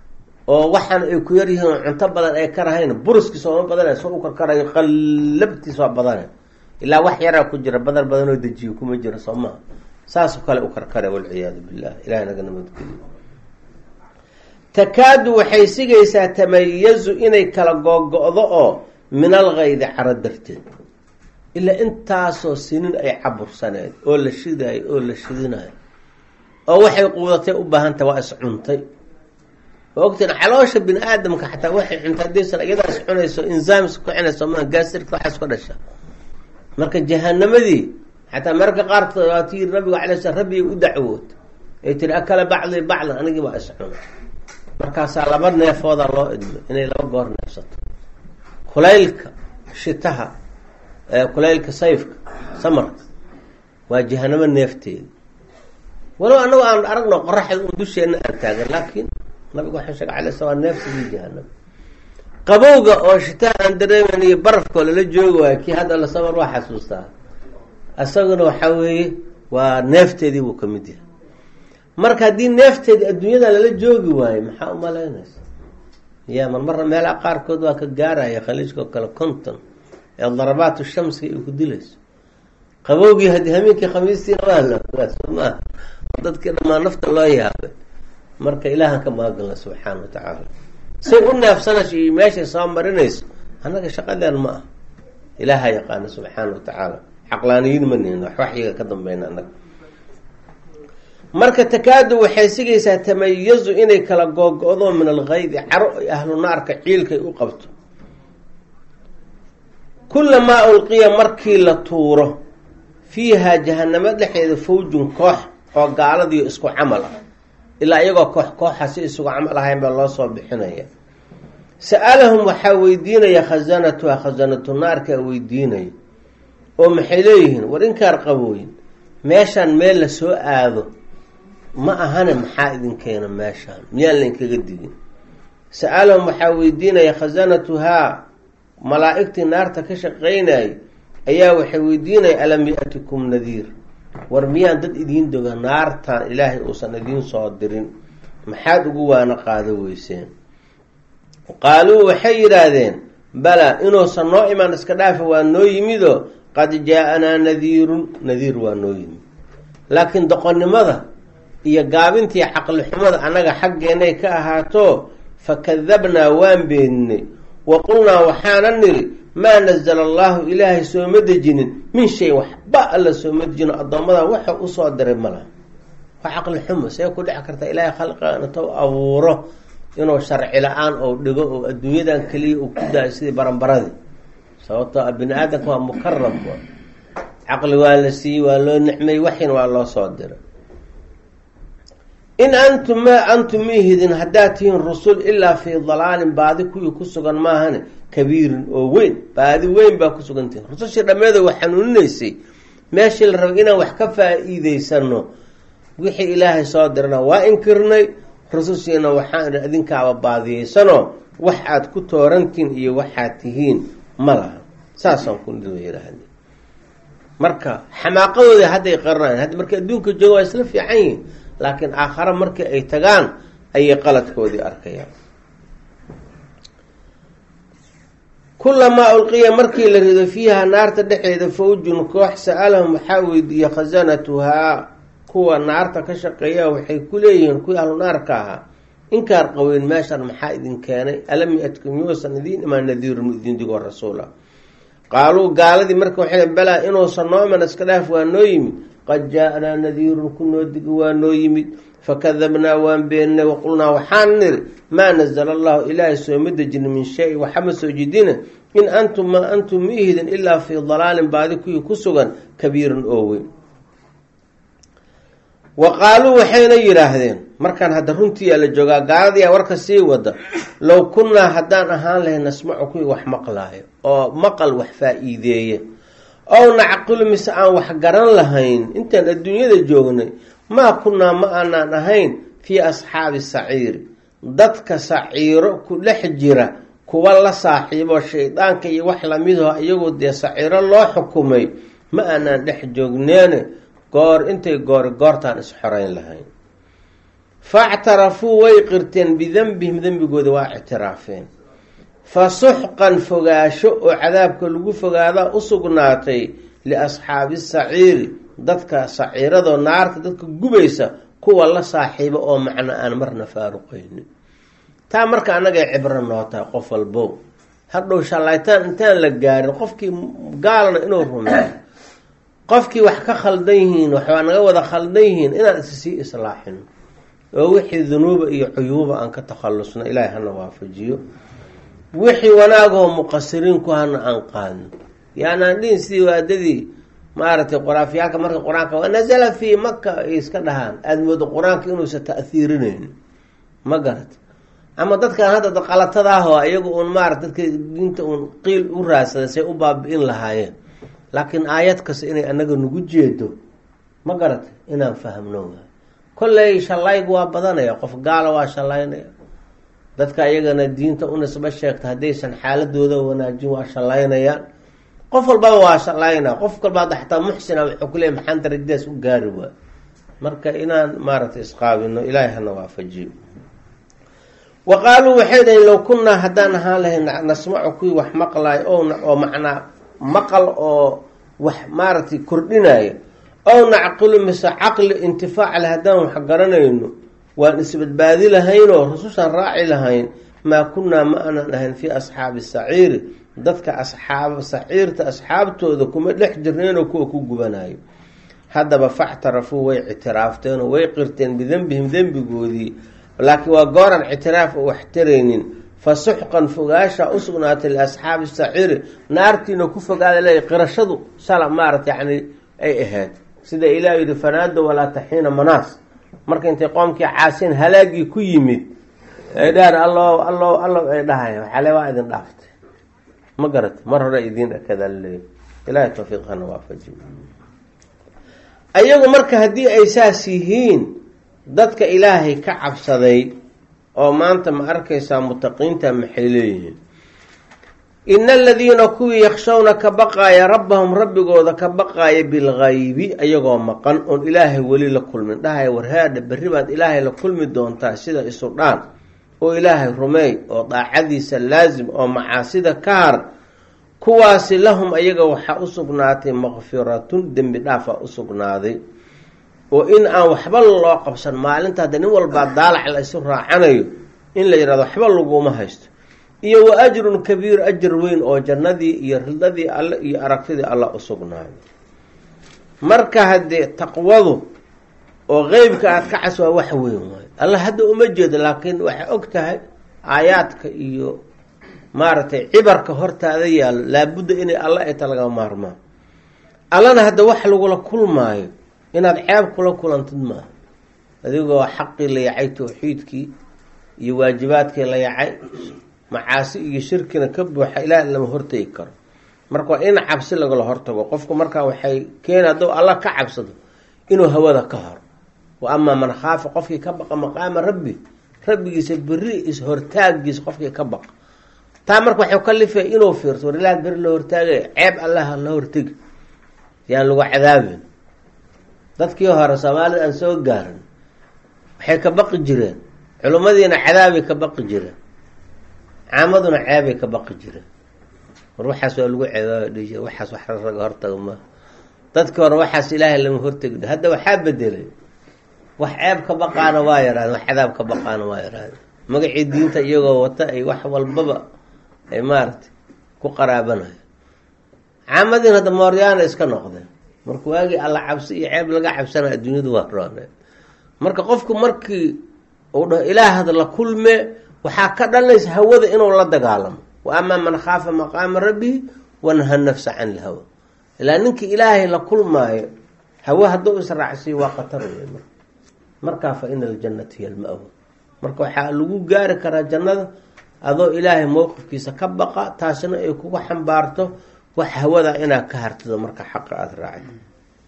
oo waxaan ay ku yar yihiin cunto badan ay karahayn buruskiisa oo badan soo u karkarayo qalabtiisa badan ilaa wax yaraa ku jira badar badan oo dajiyo kuma jira Soomaa saas kale u karkara wal ciyaad billah ilaahay naga nabad geliyo takaadu waxay sigaysaa tamayazu inay kala googo'do oo min al-ghayd caradarteed illa intaasoo sinin ay cabursaneed oo la shiday oo la shidinay oo waxay quudatay u baahan tahay waa is cuntay waqtin caloosha bin aadamka xataa waxay cuntaa deesan iyada is cunayso inzaams ku cinayso ma gaasirka waxa isku dhasha marka jahannamadii xataa marka qaarkood waatiir nabiga kaleey salaam rabbi u dacwood ay tir akala bacdi bacd anigi waa is cunay markaas laba neefooda loo idmo inay laba goor neefsato kulaylka shitaha ee kulaylka sayfka samarka waa jahannama neefteed walaw anagu aan aragno qoraxda u dusheena aan taagan laakiin nabiga waxa sheegay calays waa neeftii jahannam qabowga oo shitaha aan dareemayay barafka la joogo waa kii hada la sabar waa xasuustaa asaguna waxa weeye waa neefteedii buu ka mid yahay marka hadii neefteedii adduunyada lala joogi waayo maxaa u maleynaysa yaa mar mar meel qaarkood waa ka gaaraya khaliijka kala konton ee darabaatu shamsi ay ku dilayso qabowgii hadii habeenkii khamiistii waa la wasma dadkii dhamaan nafta loo yaabay marka ilaahan ka maaqalna subhanahu wa ta'ala si u neefsanashi meesha soo marinayso anaga shaqadan ma ilaaha yaqaan subhanahu wa ta'ala aqlaaniyin manina wax waxiga ka dambeeyna anaga marka takaadu waxay sigaysaa tamayazu inay kala googo'do min al-ghayd caro ahlu naarka ciilkay u qabto kullama ulqiya markii la tuuro fiiha jahannama dhexeeda fawjun koox oo gaaladii isku camal ah ilaa iyagoo koox kooxaasi isugu camal ahayn baa loo soo bixinaya sa'alahum waxaa weydiinaya khazanatu khazanatu naarka weydiinaya oo maxay leeyihiin war inkaar qabooyin meeshan meel la soo aado ma ahana maxaa idin keena meeshan miyaan la inkaga digin sa'alahum waxaa weydiinaya khazanatuha malaa'iktii naarta ka shaqeynay ayaa waxay weydiinay alam ya'tikum nadiir war miyaan dad idiin doga naartan ilaahay uusan idiin soo dirin maxaad ugu waana qaado weyseen qaaluu waxay yiraahdeen bala inuusan noo iman iska dhaafa waa noo yimido qad jaa'anaa nadiirun nadiir waa noo yimid laakiin doqonnimada iyo gaabintii caqli xumada anaga xaggeenay ka ahaato fakadabnaa waan beeninay وقلنا وحانا نري ما نزل الله إلهي سوى مدجين من شيء وحبا الله سوى مدجين الضمضة وحا أصوى الدرب ملا وعقل حمس يقول عكرت إلهي خلقه نتو أوره إنه شرع الآن أو دقو الدنيا دان كلي وكدا يسيدي برنبرادي سوى ابن آدم هو مكرم عقل والسي والله نحمي وحين والله صادر إن أنتم ما أنتم ميهدين هداتين الرسول إلا في ضلال بعد كل كسجن ما هن كبير أو وين بعد وين بكسجنتين رسول شر ماذا وحنون نسي ماشي الرجينا وحكفى إيدي سنو وحي إلهي صادرنا وإنكرنا رسول شينا وحنا أذن كعب بعضي سنو وحد كتورنتين إيه وحاتهين ملا ساسا كل ذي هذه مركا حماقة هذا يقرن هذا مركا دونك الجواز لفي عين لكن آخر مركا أي تجان أي قلت كودي أركيا كلما ألقي مركي لرد فيها نار تدحي فوج كوح سألهم محاود يا خزانتها كوا النار تكشقيا وحي كليين كوا أهل نار كاها إنكار قوين ماشر محايد كان ألم يأتكم يوسى نذين ما نذير مؤذين دقوا الرسول قالوا قال دي مركو حين بلا إنه صنعوا من اسكلاف ونويم قد جاءنا نذير كنا دقوا ونويم فكذبنا وان بيننا وقلنا وحانر ما نزل الله إلهي سومدجن من شيء وحمس وجدنا إن أنتم ما أنتم ميهد إلا في ضلال بعدكم يكسغا كبير أوي وقالوا وحين يراهدين مركان هذا رنتي على جوجا قاعد يا ورك سي ودا لو كنا حدان أهان له نسمعكم وحمق له أو مقل وحفائدية أو نعقل مسعى وحقران لهين أنت الدنيا ذا جوجنا ما كنا ما أنا نهين في أصحاب السعير ضدك سعير كل حجرة كولا صاحب الشيطان كي وحلا ميزه يقول دي سعير الله حكومي ما أنا نحجوجنين قار أنت قار قارتان إسحرين لهين factarafuu way qirteen bidanbihim dembigooda waa ictiraafeen fa suxqan fogaasho oo cadaabka lagu fogaadaa u sugnaatay liasxaabi saciiri dadka saciiradoo naarta dadka gubaysa kuwa la saaxiiba oo macno aan marna faaruqaynin. taa marka annagay cibro noo tahay qof walbow hadhow shallaytaan intaan la gaarin qofkii gaalana inuu rumeeyo, qofkii wax ka khaldan yihiin waxbaa naga wada khaldan yihiin inaan is sii islaaxino oo wixii dunuuba iyo cuyuuba aan ka takhallusno ilaahay hana waafajiyo, wixii wanaagoo muqasiriin ku hana aan qaadno. yaanaan dhihin sidii waadadii maaragtay quraafyaalka marka qur-aanka wanazala fii maka ay iska dhahaan aada moodo qur-aanka inuusan ta'hiirinaynin ma garat. ama dadkan hadda qalatada ah oo iyagu uun maarata dadka diinta uun qiil u raadsaday say u baabi-in lahaayeen, laakiin aayad kasta inay anaga nagu jeedo ma garat inaan fahamno. kolley shallaygu waa badanaya, qof gaala waa shallaynaya, dadka iyagana diinta u nisbo sheegta haddaysan xaaladooda wanaajin waa shallaynayaan, qof walbaba waa shallaynaa, qof walba xataa muxsina wuxuu ku leeyahy maxaan darajadaas u gaari waa. marka inaan maaragtay isqaabino ilaahay hana waafajiyo. wa qaaluu waxay dhahiin low kunnaa haddaan ahaan lahayn nasmacu kuwii wax maqlaay oo macnaa maqal oo wax maaragtay kordhinaya, ow nacqilu mise caqli intifaac leh haddaan wax garanayno waan isbadbaadi lahaynoo rusushaan raaci lahayn, maa kunnaa ma aanan ahayn fii asxaabi saciiri dadka asxaaba saciirta asxaabtooda kuma dhex jirneenoo kuwa ku gubanayo. haddaba factarafuu way ictiraafteeno way qirteen bidanbihim dembigoodii, laakiin waa gooran ictiraaf oo wax taraynin. fa suxqan fogaasha u sugnaatay liasxaabi saciiri naartiina ku fogaada le qirashadu sala maarata yani ay ahayd sida ilaah yidhi fanaado walaa taxiina manaas, marka intay qoomkii caaseen halaagii ku yimid ay dhahaan allo allo allo ay dhahayan waxaale waa idin dhaaftay ma garat mar hore idiin dhakada laleeya. ilaahay tawfiiqana waafajiyo. ayagu marka haddii ay saas yihiin dadka ilaahay ka cabsaday oo maanta ma arkaysaa mutaqiinta maxay leeyihiin? ina aladiina kuwii yakshawna ka baqaaya rabbahum rabbigooda ka baqaaya bilgaybi ayagoo maqan oon ilaahay weli la kulmin, dhahaya warhaadha berri baad ilaahay la kulmi doontaa sida isu dhaan oo ilaahay rumeey oo daacadiisa laasim oo macaasida ka har, kuwaasi lahum ayaga waxaa u sugnaatay maqfiratun dembi dhaafaa u sugnaaday oo in aan waxba loo qabsan maalinta hadda nin walbaa daalac la isu raacanayo in la yidhahdo waxba laguma haysto, iyo wa ajrun kabiir ajar weyn oo jannadii iyo ridadii alle iyo aragtidii alla u sugnaaday. marka haddee taqwadu oo qeybka aad ka cas waa wax weyn waayo, alla hadda uma jeedo laakiin waxay og tahay aayaadka iyo maaragtay cibarka hortaada yaallo laabudda inay alla ay ta laga maarmaan. allana hadda wax lagula kulmaayo inaad ceeb kula kulantid maaha, adigoo xaqii la yacay tawxiidkii iyo waajibaadkii la yacay macaasi iyo shirkina ka buuxa ilaah lama hortegi karo. marka waa in cabsi lagala hortago qofku. markaa waxay keeni hadduu alla ka cabsado inuu hawada ka hor. wa amaa man khaafa qofkii ka baqa maqaama rabbi rabbigiisa beri is hortaagiisa qofkii ka baqa, taa marka waxay kalifay inuu fiirto war ilaah beri la hortaagay ceeb allaha la hortegi yaan lagu cadaabin. dadkii hore soomaalida aan soo gaarin waxay ka baqi jireen, culimmadiina cadaabay ka baqi jireen, caamaduna ceebay ka baqi jireen. war waxaas waa lagu ceebaaba dhihi jire, waxaas wax raga hortaga ma. dadkii hore waxaas ilaahay lama hortegi, hadda waxaa bedelay wax ceeb ka baqaana waa yaraadeen, wax cadaab ka baqaana waa yaraadeen. magacii diinta iyagoo wata ay wax walbaba ay maaragtay ku qaraabanayo. caamadiin hadda mooryaana iska noqdeen, marka waagii alla cabsi iyo ceeb laga cabsana adduunyadu waa roone. marka qofku markii uu dhaho ilaahad la kulme waxaa ka dhalanaysa hawada inuu la dagaalamo. wa amaa man khaafa maqaama rabbihi wanaha nafsa can ilhawa, ilaa ninkii ilaahay la kulmaayo hawa hadduu israacsiiyo waa khatar wey. markaa fa ina aljannata hiya alma'wa, marka waxaa lagu gaari karaa jannada adoo ilaahay mowqifkiisa ka baqa, taasina ay kugu xambaarto wax hawada inaad ka hartido marka xaqa aada raacay.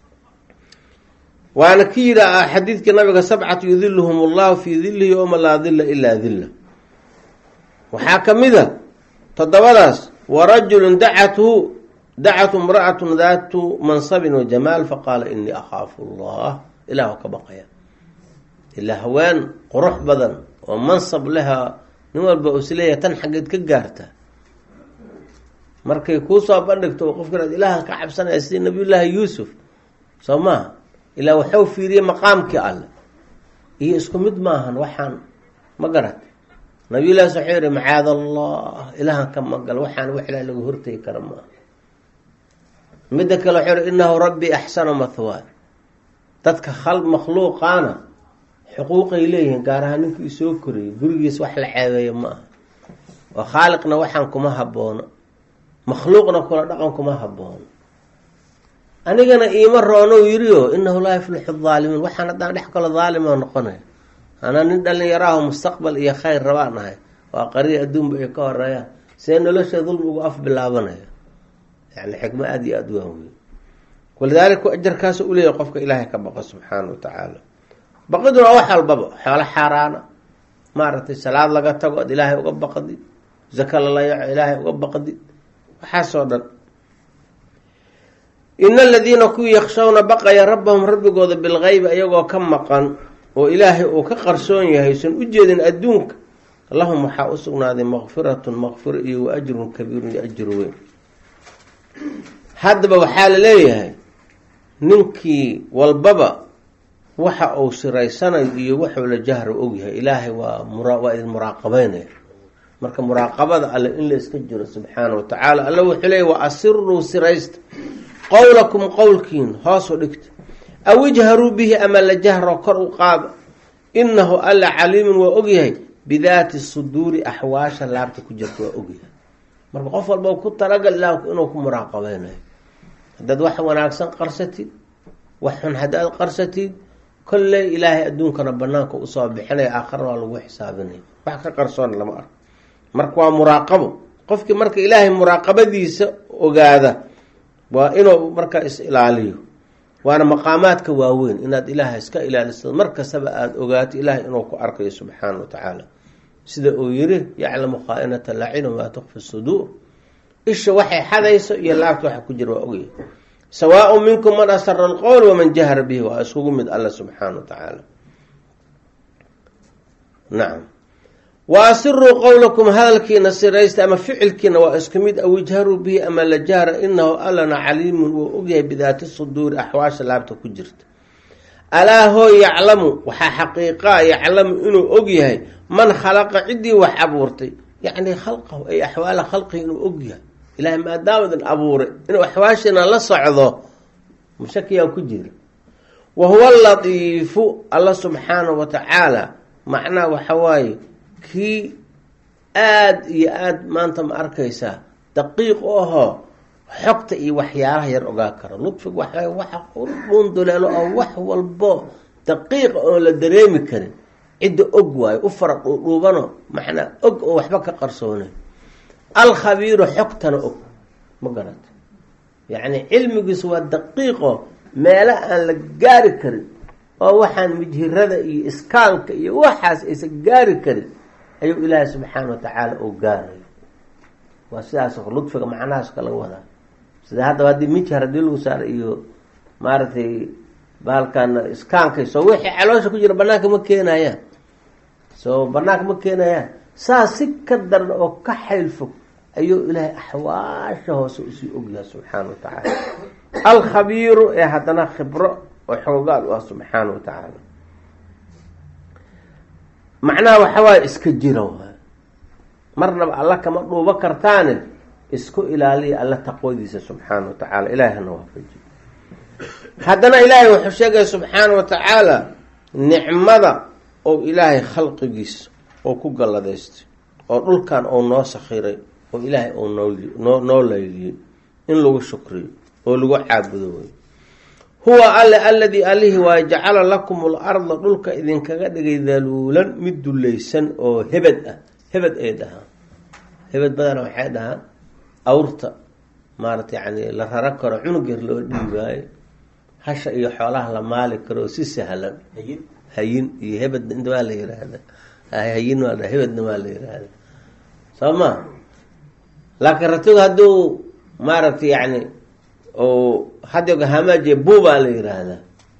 waana ki yidhi xadiidkii nabiga sabcatu yudiluhum allahu fii dilihi yowma laa dila ilaa dila. waxaa ka mid a toddobadaas warajulun dacathu dacatu imra'atun daatu mansabin wa jamaal faqaala inii akhaafu allah, ilaah ka baqaya ilaa haween qurux badan oo mansab leha nin walba uu isleeyahay tan xaggeed ka gaarta markay kuusoo bandhigto qofka inaad ilaahan ka cabsanaya sidii nabiyullaahi yuusuf soo maaha ilaa waxuu fiiriyey maqaamkii alle iyo isku mid maahan waxaan ma garat nabiyullahi wuxuu yihi macaad allah ilaahan ka magal waxaan wax ilaa lagu hortegi kara maaha midda kale wuxuu yihi innahu rabbii axsana mathwaay dadka khal makhluuqaana xuquuqay leeyihiin gaar ahaan ninkii isoo koriyey gurigiis wax la ceebeeyo ma aha oo khaaliqna waxaan kuma haboono makhluuqna kula dhaqan kuma haboono anigana iima roonou yiriyo innahu laa yuflixu aalimiin waxaan haddaan dhex kalo daalima noqonaya anaa nin dhalinyaraaho mustaqbal iyo khayr rabaan ahay waa qariya adduunba ay ka horeeyaan see nolosha dulmigu af bilaabanaya yani xikmo aada iyo aada waan wey walidaalika ajarkaas u leeyahay qofka ilaahay ka baqo subxaana wa tacaala baqiduna waa wax walbaba xoolo xaaraana maaragtay salaad laga tago ad ilaahay uga baqdid zaka lalayaco ilaahay uga baqdid waxaasoo dhan ina aladiina kuwii yakshawna baqaya rabbahum rabbigooda bilgaybi iyagoo ka maqan oo ilaahay uu ka qarsoon yahay san u jeedin adduunka lahum waxaa u sugnaaday makfiratun makfiro iyo wa ajrun kabiirun iyo ajru weyn haddaba waxaa la leeyahay ninkii walbaba waxa uu siraysanayo iyo waxuu la jahro ogyahay ilaahay waa waa idin muraaqabeynaya marka muraaqabada alle in la iska jiro subxaana wa tacaala alle wuxuu leeyahy wa asiruu siraysta qowlakum qowlkiin hoos u dhigta aw ijharuu bihi ama la jahro kor u qaada innahu alla caliimun waa ogyahay bidaati suduuri axwaasha laabta ku jirta waa ogyahay marka qof walba ku talagal ilaah inuu ku muraaqabeynayo haddaad wax wanaagsan qarsatid wax xun haddaad qarsatid kolley ilaahay adduunkana banaanka usoo bixinaya aakhirana waa lagu xisaabinaya wax ka qarsoon lama arko marka waa muraaqabo qofkii marka ilaahay muraaqabadiisa ogaada waa inuu markaa is ilaaliyo waana maqaamaadka waaweyn inaad ilaahay iska ilaaliso mar kastaba aada ogaato ilaahay inuu ku arkayo subxaana wa tacaala sida uu yiri yaclamu khaainata lacinu maa tukfi suduur isha waxay xadayso iyo laabta waxa ku jira waa ogyahay sawaaء minkum man asara alqowl waman jahra bihi waa isugu mid alla subxaana wa tacaala nacam wa asiruu qowlakum hadalkiina siraysta ama ficilkiina waa isku mid aw ijharuu bihi ama la jahra inahu allana caliimun wuu ogyahay bidaati suduuri axwaasha laabta ku jirta alaa hooy yaclamu waxaa xaqiiqaa yaclamu inuu ogyahay man khalaqa ciddii wax abuurtay yacni khalqahu ay axwaala khalqihi inuu ogyahay ilaahay maadaamadan abuuray inuu axwaashina la socdo mushakiyaa ku jira wa huwa latiifu alla subxaana wa tacaala macnaha waxa waaye kii aada iyo aada maanta ma arkaysaa daqiiq u ahoo xogta iyo waxyaalaha yar ogaa karo ludfiga waxaa waxa dhunduleelo oo wax walbo daqiiqa oon la dareemi karin cidda og waayo u fara dhuudhuubano macnaa og oo waxba ka qarsoonayn alkhabiiru xogtana og ma garata yacni cilmigiisu waa daqiiqo meelo aan la gaari karin oo waxaan mijhirada iyo iskaanka iyo waxaas aysan gaari karin ayuu ilaahay subxaana wa tacaala uu gaarayo waa sidaas ludfiga macnahaas kala wadaa sida haddaba haddii mijhar haddii lagu saaro iyo maaragtay baalkan iskaankay soo wixii caloosha ku jira banaanka ma keenayaan soo banaanka ma keenayaan saas si ka daran oo ka xayl fog ayuu ilaahay axwaasha hoose usii ogyahay subxaana wa tacaala alkhabiiru ee haddana khibro oo xoogaal u ah subxaana wa tacaala macnaha waxa waaye iska jira waay marnaba alla kama dhuubo kartaane isku ilaaliya alla taqwadiisa subxaana wa tacaala ilaahana waafajiyo haddana ilaahay wuxuu sheegaya subxaana wa tacaala nicmada oo ilaahay khalqigiisa oo ku galladaystay oo dhulkan oo noo sakhiray oo ilaahay oo noo noo layliyey in lagu shukriyo oo lagu caabudo wey huwa alle alladii alihi waa jacala lakum larda dhulka idinkaga dhigay daluulan mid dulaysan oo hebed ah hebed ay dhahaan hebed badana waxay dhahaan awrta maarata yani la raro karo cunug yar loo dhiibaayo hasha iyo xoolaha la maali karo si sahlan hayin hayin iyo hebedna inta waa la yiraahda hayin waa hebedna waa la yiraahda soo ma laakiin ratigu hadduu maaragta yani oo hadyoga hamaaje buubaa la yiraahdaa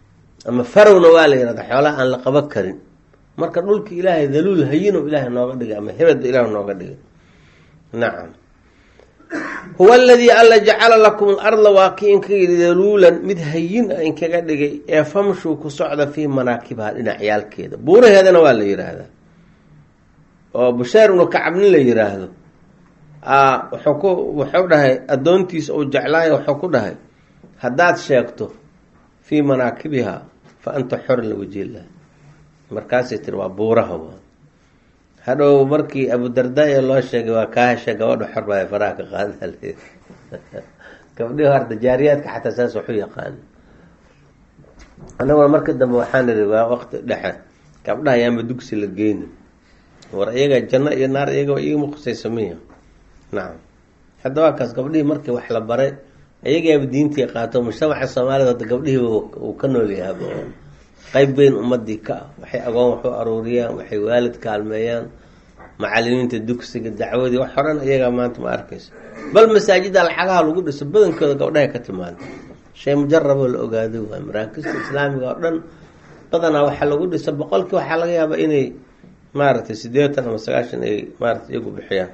ama farowna waa la yihahda xoolaha aan la qaba karin. marka dhulka ilaahay daluul hayino ilaahay nooga dhigay ama hebed ilaahay nooga dhigay. nacam huwa aladii alla jacala lakum alarda waa kii inkaga yidhi daluulan mid hayin a inkaga dhigay ee famshuu ku socda fii manaakibaha dhinacyaalkeeda. buuraheedana waa la yidhaahdaa oo busheer ibnu kacab nin la yiraahdo wuxuu ku wuxuu dhahay addoontiisa uu jeclaayo wuxuu ku dhahay haddaad sheegto fii manaakibiha fa anta xor liwajhillah. markaasay tiri waa buuraha waa. hadhow markii abudarda ee loo sheegay waa kaa hesha gabadha xor baa faraha ka qaada gabdhihi horta jaariyaadka xataa saas waxu yaqaana. anaguna marka dambe waxaan iri waa waqti dhexe gabdhaha ayaanba dugsi la geyni war iyaga janno iyo naar iyaga iga muqsaysa miya. nacam hadda waa kaas gabdhihii markii wax la baray iyagaaba diintii qaato mujtamaca soomaalida hadda gabdhihii uu ka nool yahay qayb beyn ummadii ka ah. waxay agoon wax u aruuriyaan, waxay waalid kaalmeeyaan, macalimiinta dugsiga dacwadii wax horan iyagaa maanta ma arkaysa. bal masaajida lacagaha lagu dhiso badankooda gabdhaha ka timaada. shay mujaraboo la ogaaday waa maraakista islaamiga oo dhan badanaa waxaa lagu dhisa boqolkii waxaa laga yaabaa inay maaragtay sideetan ama sagaashan ay maaratay iyagu bixiyaan.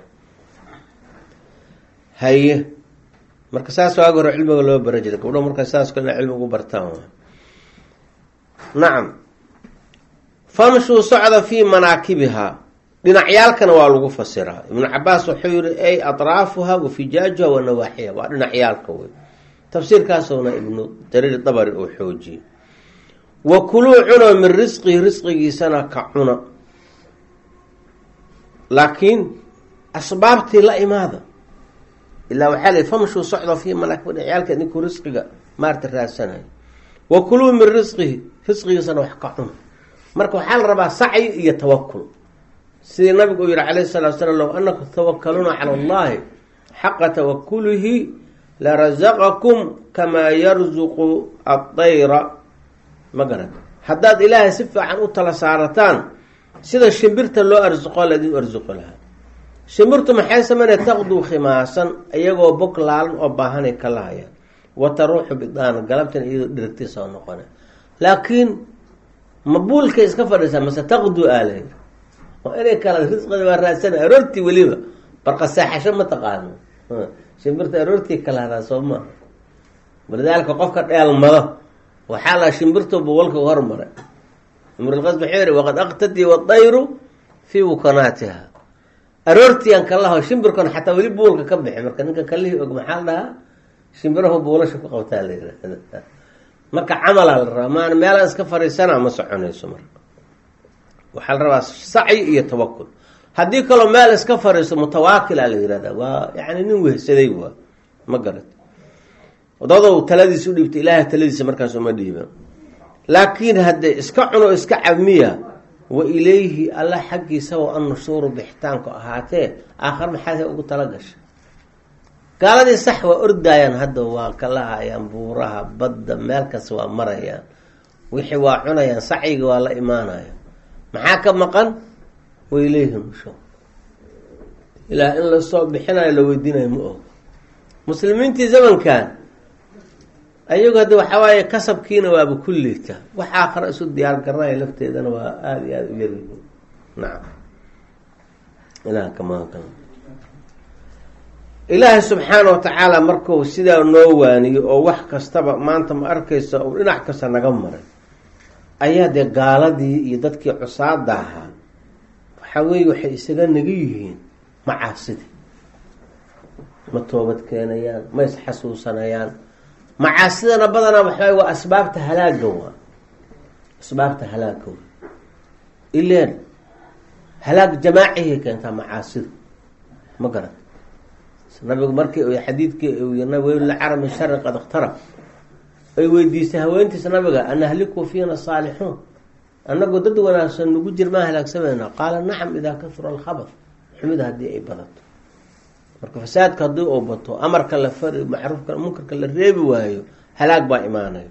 haye marka saas waaga hore cilmiga loo bara jira gabdho marka saas kale ina cilmi ugu bartaan waa. nacam famshuu socda fii manaakibihaa dhinacyaalkana waa lagu fasiraa. ibnu cabaas wuxuu yihi ay atraafuha wa fijaajuha wa nawaaxiha waa dhinacyaalka wey. tafsiirkaasuna ibnu jariir dabari uu xoojiyey. wa kuluu cuno min risqihi risqigiisana ka cuna laakiin asbaabtii la imaada. ilaa waxaa la famshuu socda fii manaakib dhinacyaalka ninkuu risqiga maarta raadsanayo. wa kuluu min risqihi risqigiisana wax ka cuna. marka waxaa la rabaa sacyi iyo tawakul sidii nabigu uu yihi calayhi salatu salaam low anakum tawakaluuna cala allahi xaqa tawakulihi larazaqakum kamaa yarzuqu adayra. ma garan haddaad ilaahay si fiican u tala saarataan sida shimbirta loo arsuqo laidin arsuqi lahaa. shimbirtu maxay sameynaya taqduu khimaasan iyagoo bog laalan oo baahanay ka lahayaan wa taruuxu bidaana galabtan iyadoo dhiragti soo noqona. laakiin mabuulkay iska fadhiisaa mase taqduu aalay waa inay kala risqada waa raadsan aroortii weliba barqasaaxasho ma taqaano shimbirta aroortii kala hadaa soo maaha. walidaalika qofka dheelmado waxaa la shimbirtu buwalka u hormaray. imrulqas wuxuu yihi waqad aqtadii wadayru fii wukanaatiha. aroortii aan kalaho shimbirkan xataa weli buulka ka bixi marka ninka kalihii og maxaa la dhahaa shimbirahu buulasha ku qabtaa la yihahda. marka camalaa la rabaa maan meelaan iska fariisana ma soconayso. marka waxaa la rabaa sacyi iyo tawakul. haddii kaloo meel iska fariiso mutawaakila la yihahda waa yani nin wehsaday waa ma garat dadow taladiisa u dhiibta ilaahay taladiisa markaas uma dhiiban. laakiin haddee iska cuno iska cabmiya wa ilayhi alla xaggiisa wa annushuuru bixitaanku ahaatee aakhar maxaad ugu tala gasha. gaaladii sax waa ordaayaan hadda waa kalahayaan buuraha badda meel kasta waa marayaan wixii waa cunayaan sacyiga waa la imaanaya. maxaa ka maqan wa ilayhi nushuur. ilaah in lasoo bixinayo la weydiinayo ma og. muslimiintii zamankan ayagu hadda waxaa waaye kasabkiina waaba ku liita wax aakhara isu diyaar garanaya lafteedana waa aada iyo aada u yaryihiin. nacam ilaah kamaankan ilaahay subxaana wa tacaala markuu sidaa noo waaniyo oo wax kastaba maanta ma arkaysa uu dhinac kasta naga maray ayaa dee gaaladii iyo dadkii cusaada ahaa waxaa weeye waxay isaga naga yihiin macaasidii. ma toobad keenayaan, ma isxasuusanayaan. macaasidana badanaa waxaa waa asbaabta halaaga waa asbaabta halaaga wa ileen halaag jamaacihay keentaa macaasidu ma garan. nabigu markii u xadiidkii weyla min shari qad iqtarab ay weydiisay haweentiisa nabiga an ahliku fiina saalixuun anagoo dad wanaagsan nagu jir maa halaagsamayna. qaala nacam idaa kasura alkhabad xumida haddii ay badato. marka fasaadka haddii uu bato amarka la fari macruufka munkarka la reebi waayo halaag baa imaanayo.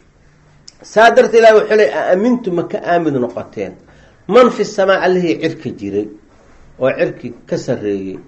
saa darta ilahi wuxuu le aamintu ma ka aamin noqoteen man fi samaa allihii cirka jiray oo cirki ka sareeyey.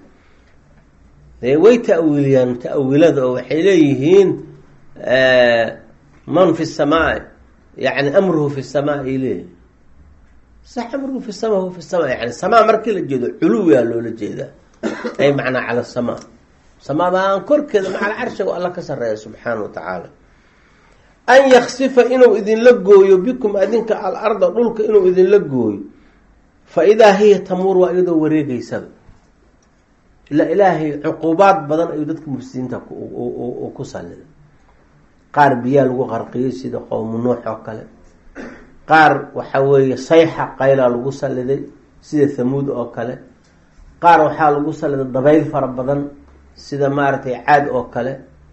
dee way ta-wiiliyaan ta-wiilada oo waxay leeyihiin man fi samaa yani amruhu fi samaa ileh sax amruhu fi samaa hu fi samaa yani samaa markii la jeedo culuwiyaa loola jeedaa ay macnaa cala samaa samaadaan korkeeda macal carshiga alla ka sareeya subxaana wa tacaala an yaksifa inuu idinla gooyo bikum adinka alarda dhulka inuu idinla gooyo fa idaa hiya tamuur waa iyadoo wareegeysada ila ilaahay cuquubaad badan ayuu dadka mufsidiinta ku sallida qaar biyaa lagu qarqiyey sida qowmu nuux oo kale qaar waxa weeye sayxa qaylaa lagu salliday sida thamuud oo kale qaar waxaa lagu salliday dabayl fara badan sida maaragtay caad oo kale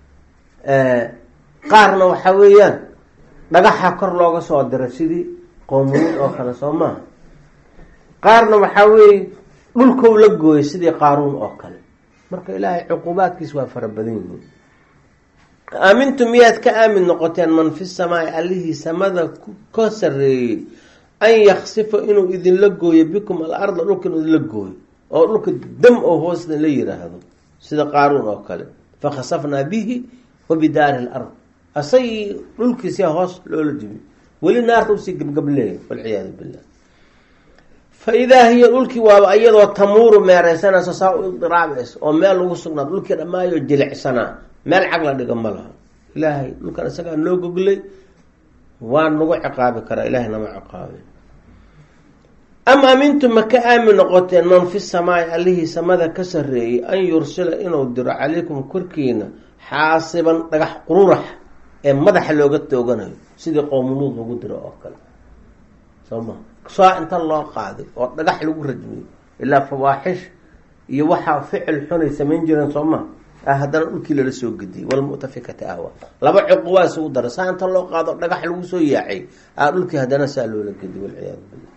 qaarna waxa weeyaan dhagaxa kor looga soo diray sidii qowmunuud oo kale soo maaha qaarna waxaa weeye dhulkow la gooyay sidii qaaruun oo kale marka ilaahay cuquubaadkiis waa fara badan yihiin aamintum miyaad ka aamin noqoteen man fi samaai allihii samada ka sareeyey an yaksifa inuu idinla gooyo bikum alarda dhulka inuu idinla gooyo oo dhulka dam oo hoosna la yiraahdo sida qaaruun oo kale fakhasafnaa bihi wa bidaari lard asagii dhulkiisia hoos loola jibi weli naarta usii gabgableeya walciyaadu billah fa idaa hiya dhulkii waaba iyadoo tamuuru meereysanayso saa u idiraabayso oo meel lagu sugnaa dhulkii dhammaayoo jilicsanaa meel cag la dhiga ma laha ilaahay dhulkan isagaa noo goglay waa nagu ciqaabi karaa ilaahay nama ciqaabay am amintum ma ka aamin noqoteen man fi samaai allihii samada ka sareeyey an yursila inuu diro calaykum korkiina xaasiban dhagax qururax ee madaxa looga tooganayo sidii qowmuluud lagu diro oo kale soo ma saa inta loo qaaday oo dhagax lagu rajmiyey ilaa fawaaxish iyo waxaa ficil xunay samayn jireen soo ma haddana dhulkii lala soo gediyey walmu'tafikati ahwa laba cuquwaa isugu dara saa inta loo qaado dhagax lagu soo yaacay a dhulkii haddana saa loola gediy walciyaadu billah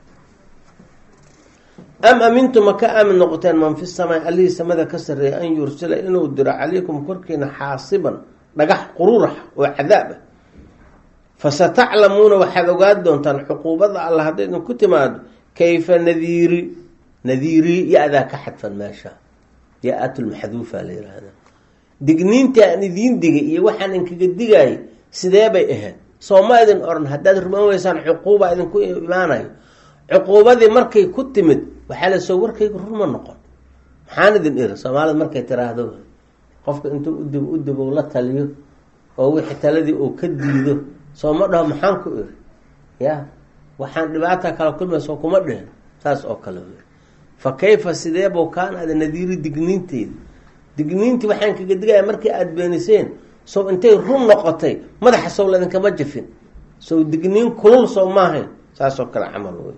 am amintum ma ka aamin noqoteen man fi samaai allihii samada ka sareeyay an yursila inuu diro calaykum korkiina xaasiban dhagax qururax oo cadaab ah fasataclamuuna waxaad ogaan doontaan cuquubada alla hadday idinku timaado kayfa nadiiri nadiiri ya-daa ka xadfan meesha ya-atulmaxduufa la yihahda digniinta aan idiin digay iyo waxaan inkaga digayay sidee bay ahayd soo ma idin oran haddaad rumaan weysaan cuquuba idinku imaanayo cuquubadii markay ku timid waxaa la soo warkayga rurma noqon maxaan idin iri soomaalida markay tiraahdo qofka intuu udib udib u la taliyo oo wixii taladii uu ka diido soo ma dhaho maxaan ku iri ya waxaan dhibaata kala kulmayso kuma dhihin saas oo kale fa kayfa sideebuu kaan ada nadiiri digniinteedi digniintii waxaan kaga digaya markii aada beeniseen sow intay run noqotay madaxa sow ladinkama jafin sow digniin kulul sow maahayn saasoo kale camal wey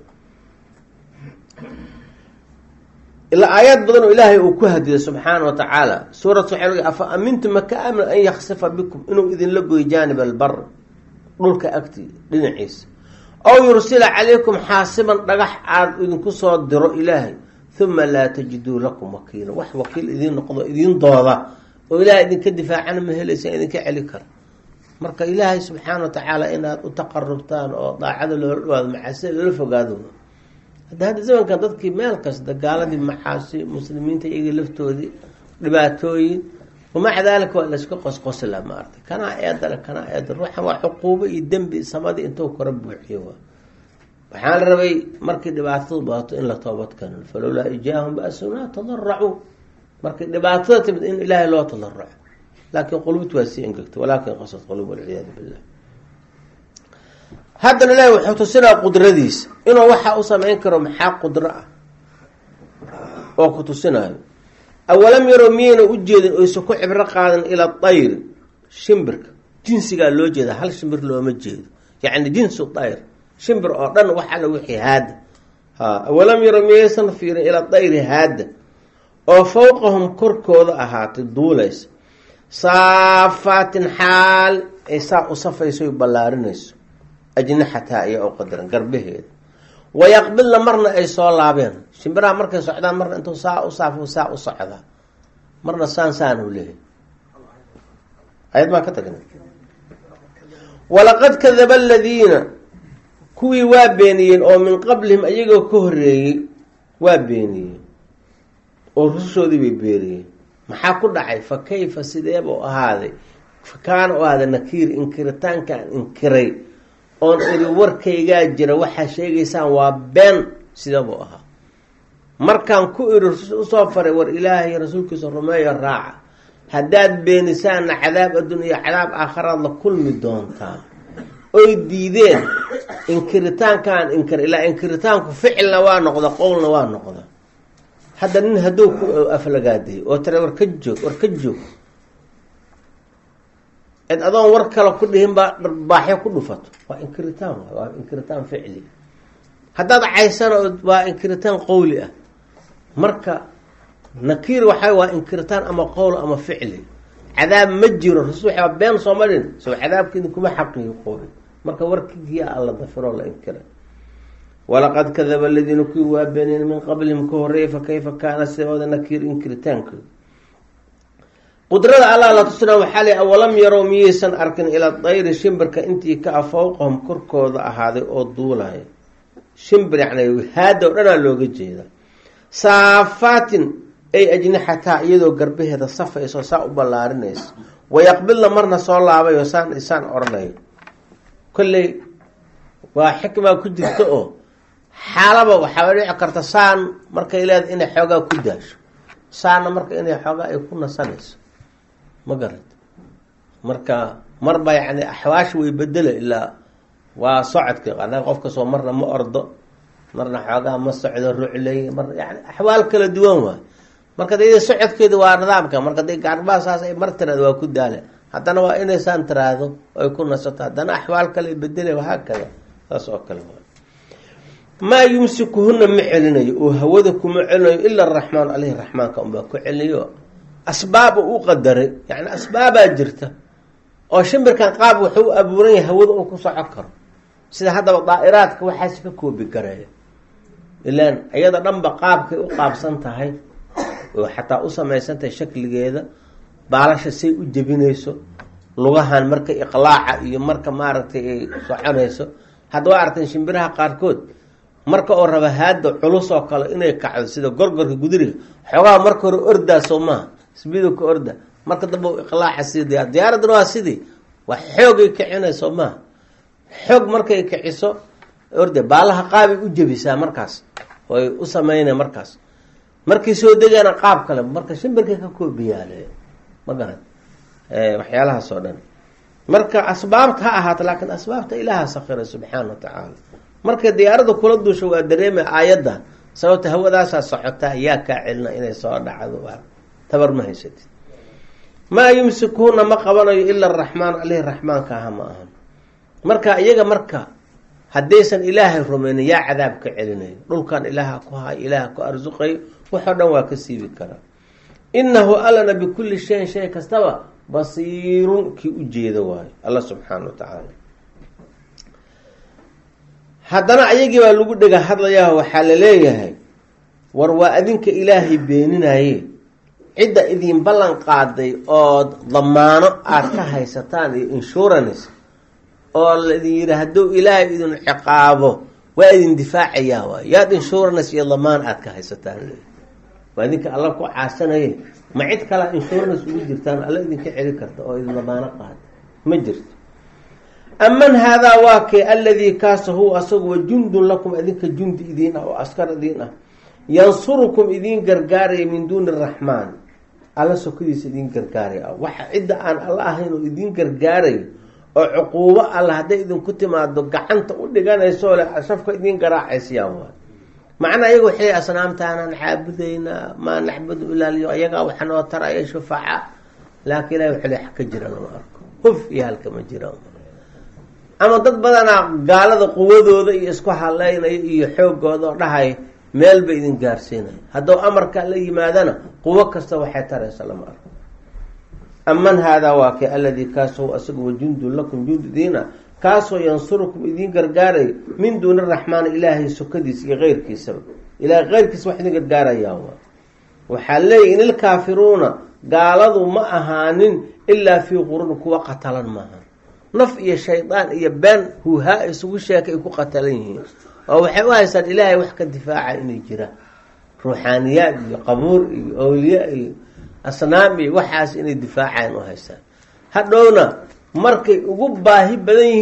ilaa aayaad badan oo ilaahay uu ku hadiyay subxaana wa tacaala suurat waxay lg afa amintum ma ka aamin an yaksifa bikum inuu idinla goyo jaanib albar dhulka agti dhinaciisa aw yursila calaykum xaasiban dhagax aada idinku soo diro ilaahay uma laa tajiduu lakum wakiila wax wakiil idiin noqdo idiin dooda oo ilaahay idinka difaacana ma helaysa idinka celi kara marka ilaahay subxaana wa tacaala inaad u taqarubtaan oo daacada loola dhawaado macaasida loola fogaado hadda hadda zamankan dadkii meel kasta gaaladii macaasi muslimiinta iyagii laftoodii dhibaatooyin wamaca daalika waa layska qosqosla ma artay kanaa eedale kanaa eedale ruuxan waa cuquubo iyo dembi samadii intuu kora buuxiyo waa waxaan la rabay markii dhibaatadu badato in la toobad keeno falowlaa ijaahum ba'sunaa tadaracuu markii dhibaatada timid in ilaahay loo tadaraco laakiin qulubtu waa sii engegtay walaakin qasad qulub walciyaadu billah haddana ilaahay wuxuu tusinaa qudradiisa inuu waxaa u samayn karo maxaa qudro ah oo ku tusinayo awalam yarow miyayna u jeedin oysa ku cibro qaadan ila dayr shimbirka jinsigaa loo jeeda hal shimbir looma jeedo yacni jinsu dayr shimbir oo dhan wax alla wixii haada ha awalam yarow miyaysan fiirin ila dayri haada oo fawqahum korkooda ahaatay duulaysa saafaatin xaal ay saa u safayso y ballaarinayso ajnaxataa iyo oo qadaran garbaheeda wayaqbilna marna ay soo laabeen shimbiraha markay socdaan marna intuu saa u saafo saa u socdaa marna saan saan u leeyahy ayad maa ka tagna walaqad kadaba aladiina kuwii waa beeniyeen oo min qablihim ayagoo ka horeeyey waa beeniyeen oo rusushoodii bay beeniyeen maxaa ku dhacay fa kayfa sideebuu ahaaday fa kaana u ahaaday nakiir inkiritaankaan inkiray oon iri warkaygaa jira waxaa sheegaysaan waa been sidabuu ahaa markaan ku iri usoo faray war ilaahay rasuulkiisa rumeeyo raaca haddaad beenisaanna cadaab adduun iyo cadaab aakharaad la kulmi doontaa oy diideen inkiritaankaan inkir ilaa inkiritaanku ficilna waa noqda qowlna waa noqda hadda nin hadduu ku aflagaaday oo tare war ka joog war ka joog id adoon war kale ku dhihin baa dharbaaxyo ku dhufato waa inkiritaan waa inkiritaan ficli haddaad caysana waa inkiritaan qowli ah marka nakiir waxaa waa inkiritaan ama qowl ama ficli cadaab ma jiro rasuul waa been soomalin soo cadaabkeedu kuma xaqiiqo qowl marka warkiisa alla dafiro la inkira walaqad kadaba alladina kuwii waa beeneen min qablihim ka horeeyay fa kayfa kaana sidooda nakiir inkiritaanka qudrada allah la tusina waxaa lay awalam yarow miyaysan arkin ila dayri shimbirka intii ka afowqahum korkooda ahaaday oo duulaya shimbir yacni haada oo dhanaa looga jeeda saafaatin ay ajnixataa iyadoo garbaheeda safayso saa u ballaarinaysa wayaqbilna marna soo laabayo saan isaan oranayo kolley waa xikmaa ku jirta oo xaalaba waxaa dhici karta saan markay leedahay inay xoogaa ku daasho saanna marka inay xoogaa ay ku nasanayso ma garad marka marba yacni axwaash way bedela ilaa waa socodka qanaa qofka soo marna ma ordo marna xoogaa ma socdo rucley marna yani axwaal kala duwan waay marka dayda socodkeeda waa nidaamka marka day gaarbaa saas ay mar tiraado waa ku daale haddana waa inaysaan tiraahdo ay ku nasato haddana axwaal kale bedele wahaa kada saas oo kale waa maa yumsikuhuna ma celinayo oo hawada kuma celinayo ila araxmaan aleyhi raxmaanka unbaa ku celinayo asbaaba u qadaray yani asbaabaa jirta oo shimbirkan qaab wuxuu u abuuran yahay hawada uu ku soco karo sida haddaba daa'iraadka waxaas ka koobi gareeya ilaan iyada dhanba qaabkay u qaabsan tahay oo xataa u samaysan tahay shakligeeda baalasha say u jebinayso lugahan marka iqlaaca iyo marka maaragtay ay soconayso hadda waa aragteen shimbiraha qaarkood marka oo raba haada culus oo kale inay kacdo sida gorgorka guduriga xoogaa marka hore ordaa soo maaha isbiido ka orda marka dambe iqlaaca sidii diyaaraduna waa sidii wax xoogay kicinayso maaha xoog markay kiciso orda baalaha qaabay u jebisaa markaas way u sameynay markaas markii soo degaana qaab kale marka shimbirka ka koobiyaale ma garan ee waxyaalaha soo dhan marka asbaabta ha ahaato laakiin asbaabta ilaaha sakhira subhanahu wa ta'ala marka diyaaradu kula duusho waa dareemay aayada sababta hawadaas socota ayaa ka cilna inay soo dhacdo waa tabar ma haysatid ma yumsikuna ma qabanayo illa arrahmaan alayhi rahmaanka ma ahan marka iyaga marka hadaysan ilaahay rumaynin yaa cadaab ka celinayo dhulkan ilaaha ku haa ilaaha ku arzuqay waxa dhan waa ka siibi kara innahu alana bikulli shay shay kastaba basiirun ki u jeedo waayo allah subhanahu wa ta'ala haddana ayagii baa lagu dhega hadlayaa waxaa la leeyahay war waa adinka ilaahay beeninaye cidda idin ballan qaaday oo damaano aad ka haysataan iyo insurance oo la idin yidhi hadduu ilaahay idin ciqaabo waa idin difaacayaa waay yaad insurance iyo damaan aad ka haysataan waa idinka alla ku caasanaye ma cid kale insurance ugu jirtaan alla idinka celi karta oo idin damaano qaada ma jirto aman haadaa waa kay alladii kaasa huwa asagu wa jundun lakum idinka jundi idiin ah oo askar idiin ah yansurukum idiin gargaaraya min duuni araxmaan alla sokadiisa idiin gargaaraya waxa cidda aan alla ahayn oo idiin gargaarayo oo cuquubo alla hadday idinku timaado gacanta u dhiganayso le ashafka idiin garaacaysiyaa waa macna ayaga waxay asnaamtaanaan caabudaynaa maa nacbudu ilaa liyo ayagaa waxa noo taraya shufaaca laakiin ilahi waxay ka jiraan ma arko huf iyo halka ma jiraan ama dad badanaa gaalada quwadooda iyo isku haleynaya iyo xoogooda oo dhahay meel bay idin gaarsiinaya hadduu amarka la yimaadana quwo kasta waxay taraysa lama arko aman haadaa waa kay alladii kaasoo asagu wajundun lakum jundidiina kaasoo yansurukum idiin gargaaray min duuni raxmaan ilaahay sokadiisa iyo keyrkiisaba ilaahay keyrkiisa wax idin gargaarayaa waa waxaa leeyahy in ilkaafiruuna gaaladu ma ahaanin ilaa fii qururin kuwa qatalan maaha naf iyo shaydaan iyo been huuhaa isugu sheekay ku qatalan yihiin oo waxay u haystaan ilaahay wax ka difaaca inay jiraan ruuxaaniyaad iyo qabuur iyo awliya iyo asnaam iyo waxaas inay difaacaan u haystaan hadhowna markay ugu baahi badan yihiin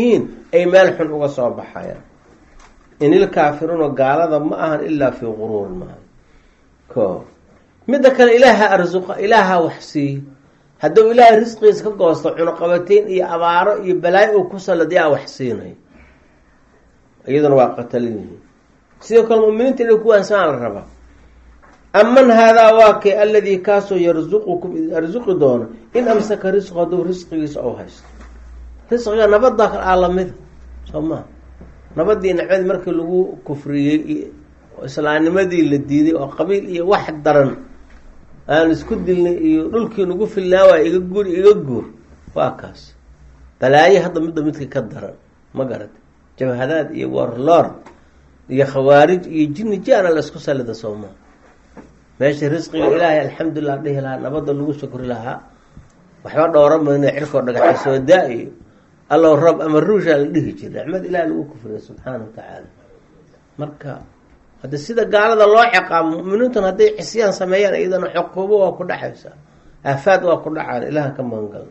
ay meel xun uga soo baxayaan. inil kaafiruuna gaalada ma ahan ilaa fii quruur maaha. ko midda kale ilaaha arsuqa, ilaaha wax siiyo. hadduu ilaahay risqiisa ka goosto cunuqabateyn iyo abaaro iyo balaayo uu ku salad yaa wax siinay, iyaduna waa qatalin yihiin. sidoo kale muminiinta inay kuwaansaa la rabaa. aman haadaa waa kay alladii kaasoo yarzuqukum arsuqi doono in amsaka risqu, hadduu risqigiisa ou haysto. risqiga nabada aa lamida soo maa, nabadii nacmad markii lagu kufriyey islaamnimadii la diiday oo qabiil iyo wax daran aan isku dilnay iyo dhulkii nagu filnaa waa iga guur iga guur, waa kaas balaayo hadda midda midka ka daran ma garad. jabhadaad iyo warlord iyo khawaarij iyo jinni jaana la isku salida soomaa. meesha risqiga ilaahay alxamdulilah dhihi lahaa, nabadda lagu shukri lahaa, waxba dhowra mayna cirkoo dhagaxa soo daa-iyo allow rab ama ruushaa la dhihi jira, nicmad ilaah lagu kufriya subxaana wa tacaala. marka hadda sida gaalada loo ciqaabo, muminiintun hadday cisyaan sameeyaan iyadana cuquubo waa ku dhacaysa, aafaad waa ku dhacaan. ilaha ka magangal.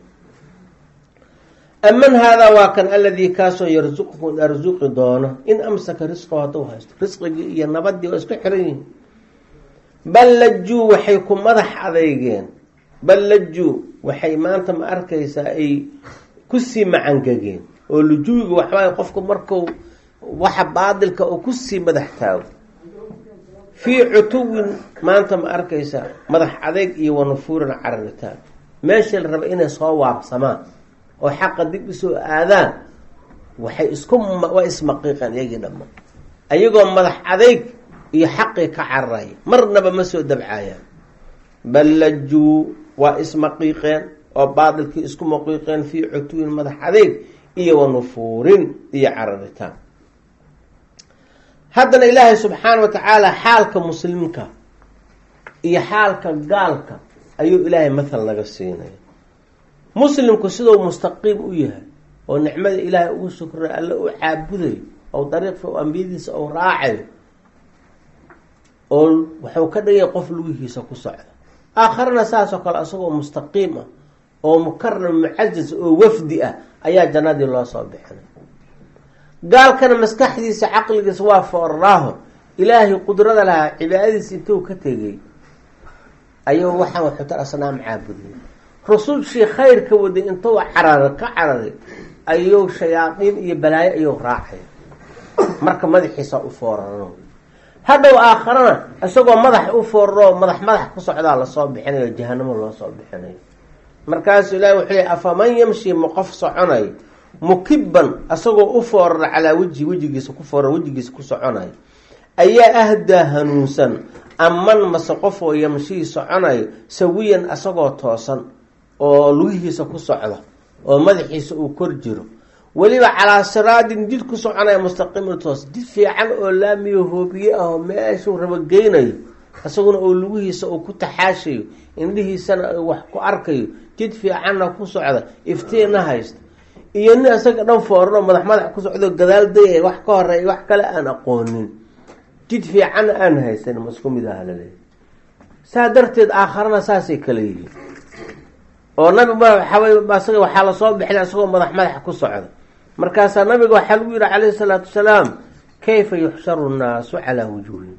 aman haadaa waa kan alladii kaasoo yarsuqukum arsuqi doono in amsaka risqo, hadduu haysto risqigii iyo nabadii oo isku xiran yihiin. bal lajuu waxay ku madax adeygeen, bal lajuu waxay maanta ma arkaysaa ay kusii macangegeen. oo lujuuga waxbaa qofku marku waxa baadilka oo kusii madax taago. fii cutuwin maanta ma arkaysaa madax adeyg iyo wanufuurin cararitaan. meesha la raba inay soo waabsamaan oo xaqa dib usoo aadaan, waxay isku waa ismaqiiqeen iyagii dhamma, ayagoo madax adeyg iyo xaqii ka cararaya, marnaba ma soo dabcaayaan. bal lajuu waa ismaqiiqeen oo baadilkii isku maqiiqeen fii cutuwin madax adeyg iyo wanufuurin iyo cararitaan. haddana ilaahay subxaana wa tacaala xaalka muslimka iyo xaalka gaalka ayuu ilaahay mathal naga siinaya. muslimku siduu mustaqiim u yahay oo nicmada ilaahay ugu shukray, alle u caabudayo oo dariiqka oo ambiyadiisa ou raacayo, oo wuxuu ka dhigay qof lugihiisa ku socda. aakharana saasoo kale isagoo mustaqiim ah oo mukaram mucazaz oo wafdi ah ayaa jannadii loo soo bixinay. gaalkana maskaxdiisa caqligiisa waa foorraaho, ilaahay qudrada lahaa cibaadadiisa intuu ka tegay ayuu waxaan waxutar asnaam caabuday. rusushii khayrka waday intuu carar ka cararay ayuu shayaadiin iyo balaayo ayuu raacay, marka madaxiisa u fooraro. hadhow aakharana isagoo madax u fooraro madax madax ku socdaa lasoo bixinayo, jahanamo loo soo bixinayo. markaasuu ilaahay wuxuu leeyahay afaman yamshi ma qof soconay mukiban asagoo u foorara calaa wejhi wejigiisa ku foorara wejigiisa ku soconay, ayaa ahdaa hanuunsan aman mase qof oo yamshii soconayo sawiyan asagoo toosan oo lugihiisa ku socda oo madaxiisa uu kor jiro, weliba calaa siraadin jid ku soconaya mustaqiimin toos, jid fiican oo laamiyo hoobiye ah oo meeshuu rabo geynayo, isaguna oo lugihiisa uu ku taxaashayo, indhihiisana wax ku arkayo, jid fiicanna ku socda, iftiinna haysta. iyo nin isaga dhan foorno madax madax ku socdo gadaal dayay wax ka horeey wax kale aan aqoonin, jid fiican aan haysan, ma isku mid ah laleeyahay. saa darteed aakharana saasay kala yihiin. oo nabi asaga waxaa lasoo bixinay isagoo madax madax ku socda. markaasaa nabiga waxaa lagu yihi calayhi salaatu wasalaam kayfa yuxsharu nnaasu calaa wujuuhin.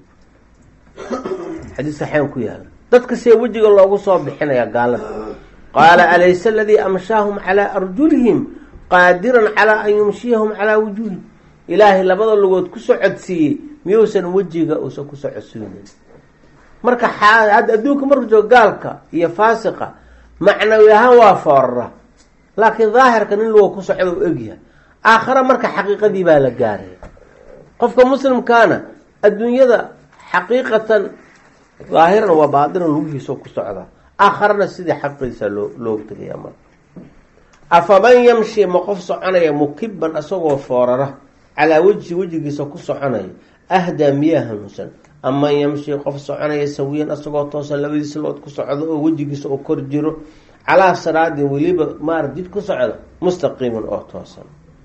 xadiis saxeen ku yaala, dadka see wejiga loogu soo bixinaya gaalada. qaala alaysa aladii amshaahum calaa arjulihim qaadiran calaa an yumshiyahum calaa wujuuhin. ilaahay labada lugood ku socodsiiyey miyuusan wejiga uusan ku socodsiinin. marka hadda adduunka marku joogo gaalka iyo faasiqa macnawi ahaan waa foorara, laakiin daahirka nin lugo ku socda u egyahay. aakhare marka xaqiiqadii baa la gaaraya. qofka muslimkaana adduunyada xaqiiqatan daahiran waa baatinan lugihiisa ku socda, aakharana sidii xaqiisa loo loogu tegaya. marka afaman yamshi ma qof soconaya mukiban asagoo foorara calaa wejhi wejigiisa ku soconaya, ahdaa miyaa hanuunsan aman yamshi qof soconaya sawiyan asagoo toosan labadiisa lood ku socdo oo wejigiisa oo kor jiro, calaa siraadin weliba maar jid ku socda mustaqiiman oo toosan.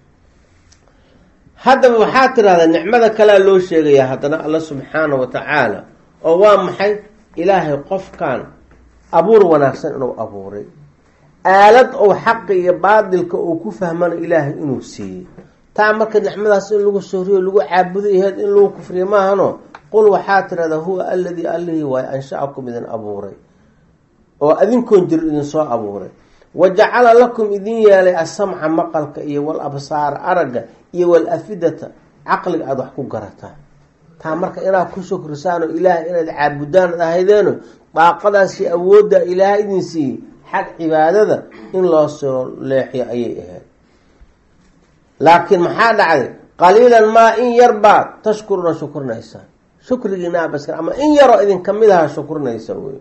haddaba waxaa tirahdaa nicmada kalea loo sheegayaa haddana alla subxaana wa tacaala, oo waa maxay? ilaahay qofkan abuur wanaagsan inuu abuuray, aalad ou xaqi iyo baadilka uu ku fahmana ilaahay inuu siiyey, taa marka nicmadaas in lagu sooriyo lagu caabudo yahayd in lagu kufriyo maahano qul waxaa tirahdaa huwa alladii allihii waay ansha'akum idin abuuray oo adinkoon jir idin soo abuuray wajacala lakum idin yeelay asamca maqalka iyo wal absaara aragga iyo wal afidata caqliga aada wax ku garataa taa marka inaad ku shukrisaan oo ilaahay inaad caabudaan ad ahaydeeno daaqadaasi awoodda ilaahay idin siiyey xag cibaadada in loo soo leexiyo ayay ahayd laakiin maxaa dhacday qaliilan maa in yarbaad tashkuruna shukrinaysaa shukrigiinaa baskar ama in yaroo idin kamid aha shukrinaysa wey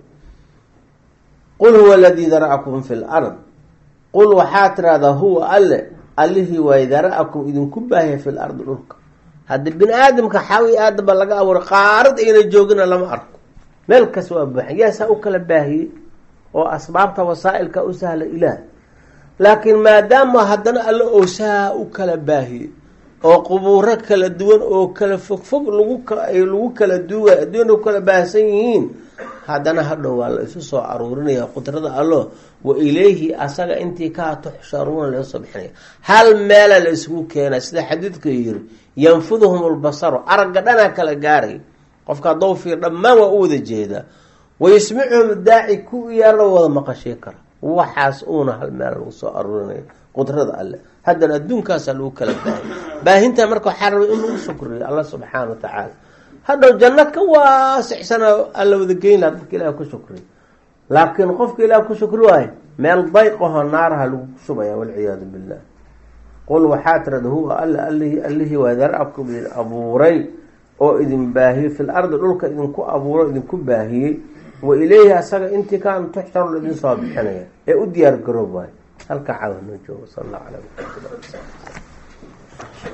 qul huwa aladii dara'akum fi lard qul waxaa tirahdaa huwa alle allihii waay dara'akum idinku baahiyay fi lardi dhulka haddi bini aadamka xawi aadamba laga abuuray qaarad ayna joogina lama arko meel kas waa buuxan yaasaa u kala baahiyey oo asbaabta wasaa'ilka u sahla ilaah laakiin maadaama haddana alla oosaa u kala baahiyey oo qubuuro kala duwan oo kala fogfog lagu lagu kala duugay adduuna u kala baahsan yihiin haddana hadhow waa la isu soo aruurinaya qudrada allo wa ilayhi asaga intii kaa tuxsharuuna laga soo bixinaya hal meela la isugu keena sida xadiidku yiri yanfuduhum lbasaru aragga dhanaa kala gaaray qofka haddou fiir dhammaan waa u wada jeedaa wayasmicuhum daaci ku yaarna wada maqashii kara waxaas uuna hal meel lagu soo aruurinayo qudrada alle haddana adduunkaasaa lagu kala baahay baahinta marka waxaa rabay in lagu shukriyo alla subxaana wa tacaala hadhow janno ka waasixsana alla wada geyn laha dadka ilaah ku shukriyo laakiin qofka ilaah ku shukri waayo meel dayqaho naaraha lagu shubaya walciyaadu billah qul waxaa tirada huwa alla allihii allihii waa dara'akum idin abuuray oo idin baahiyey fil ardi dhulka idinku abuuro idinku baahiyey wa ilayhi asaga intii kaan tuxsharu idin soo bixinaya ee u diyaar garoob waayo halka caawa noo joogo sal allahu calaa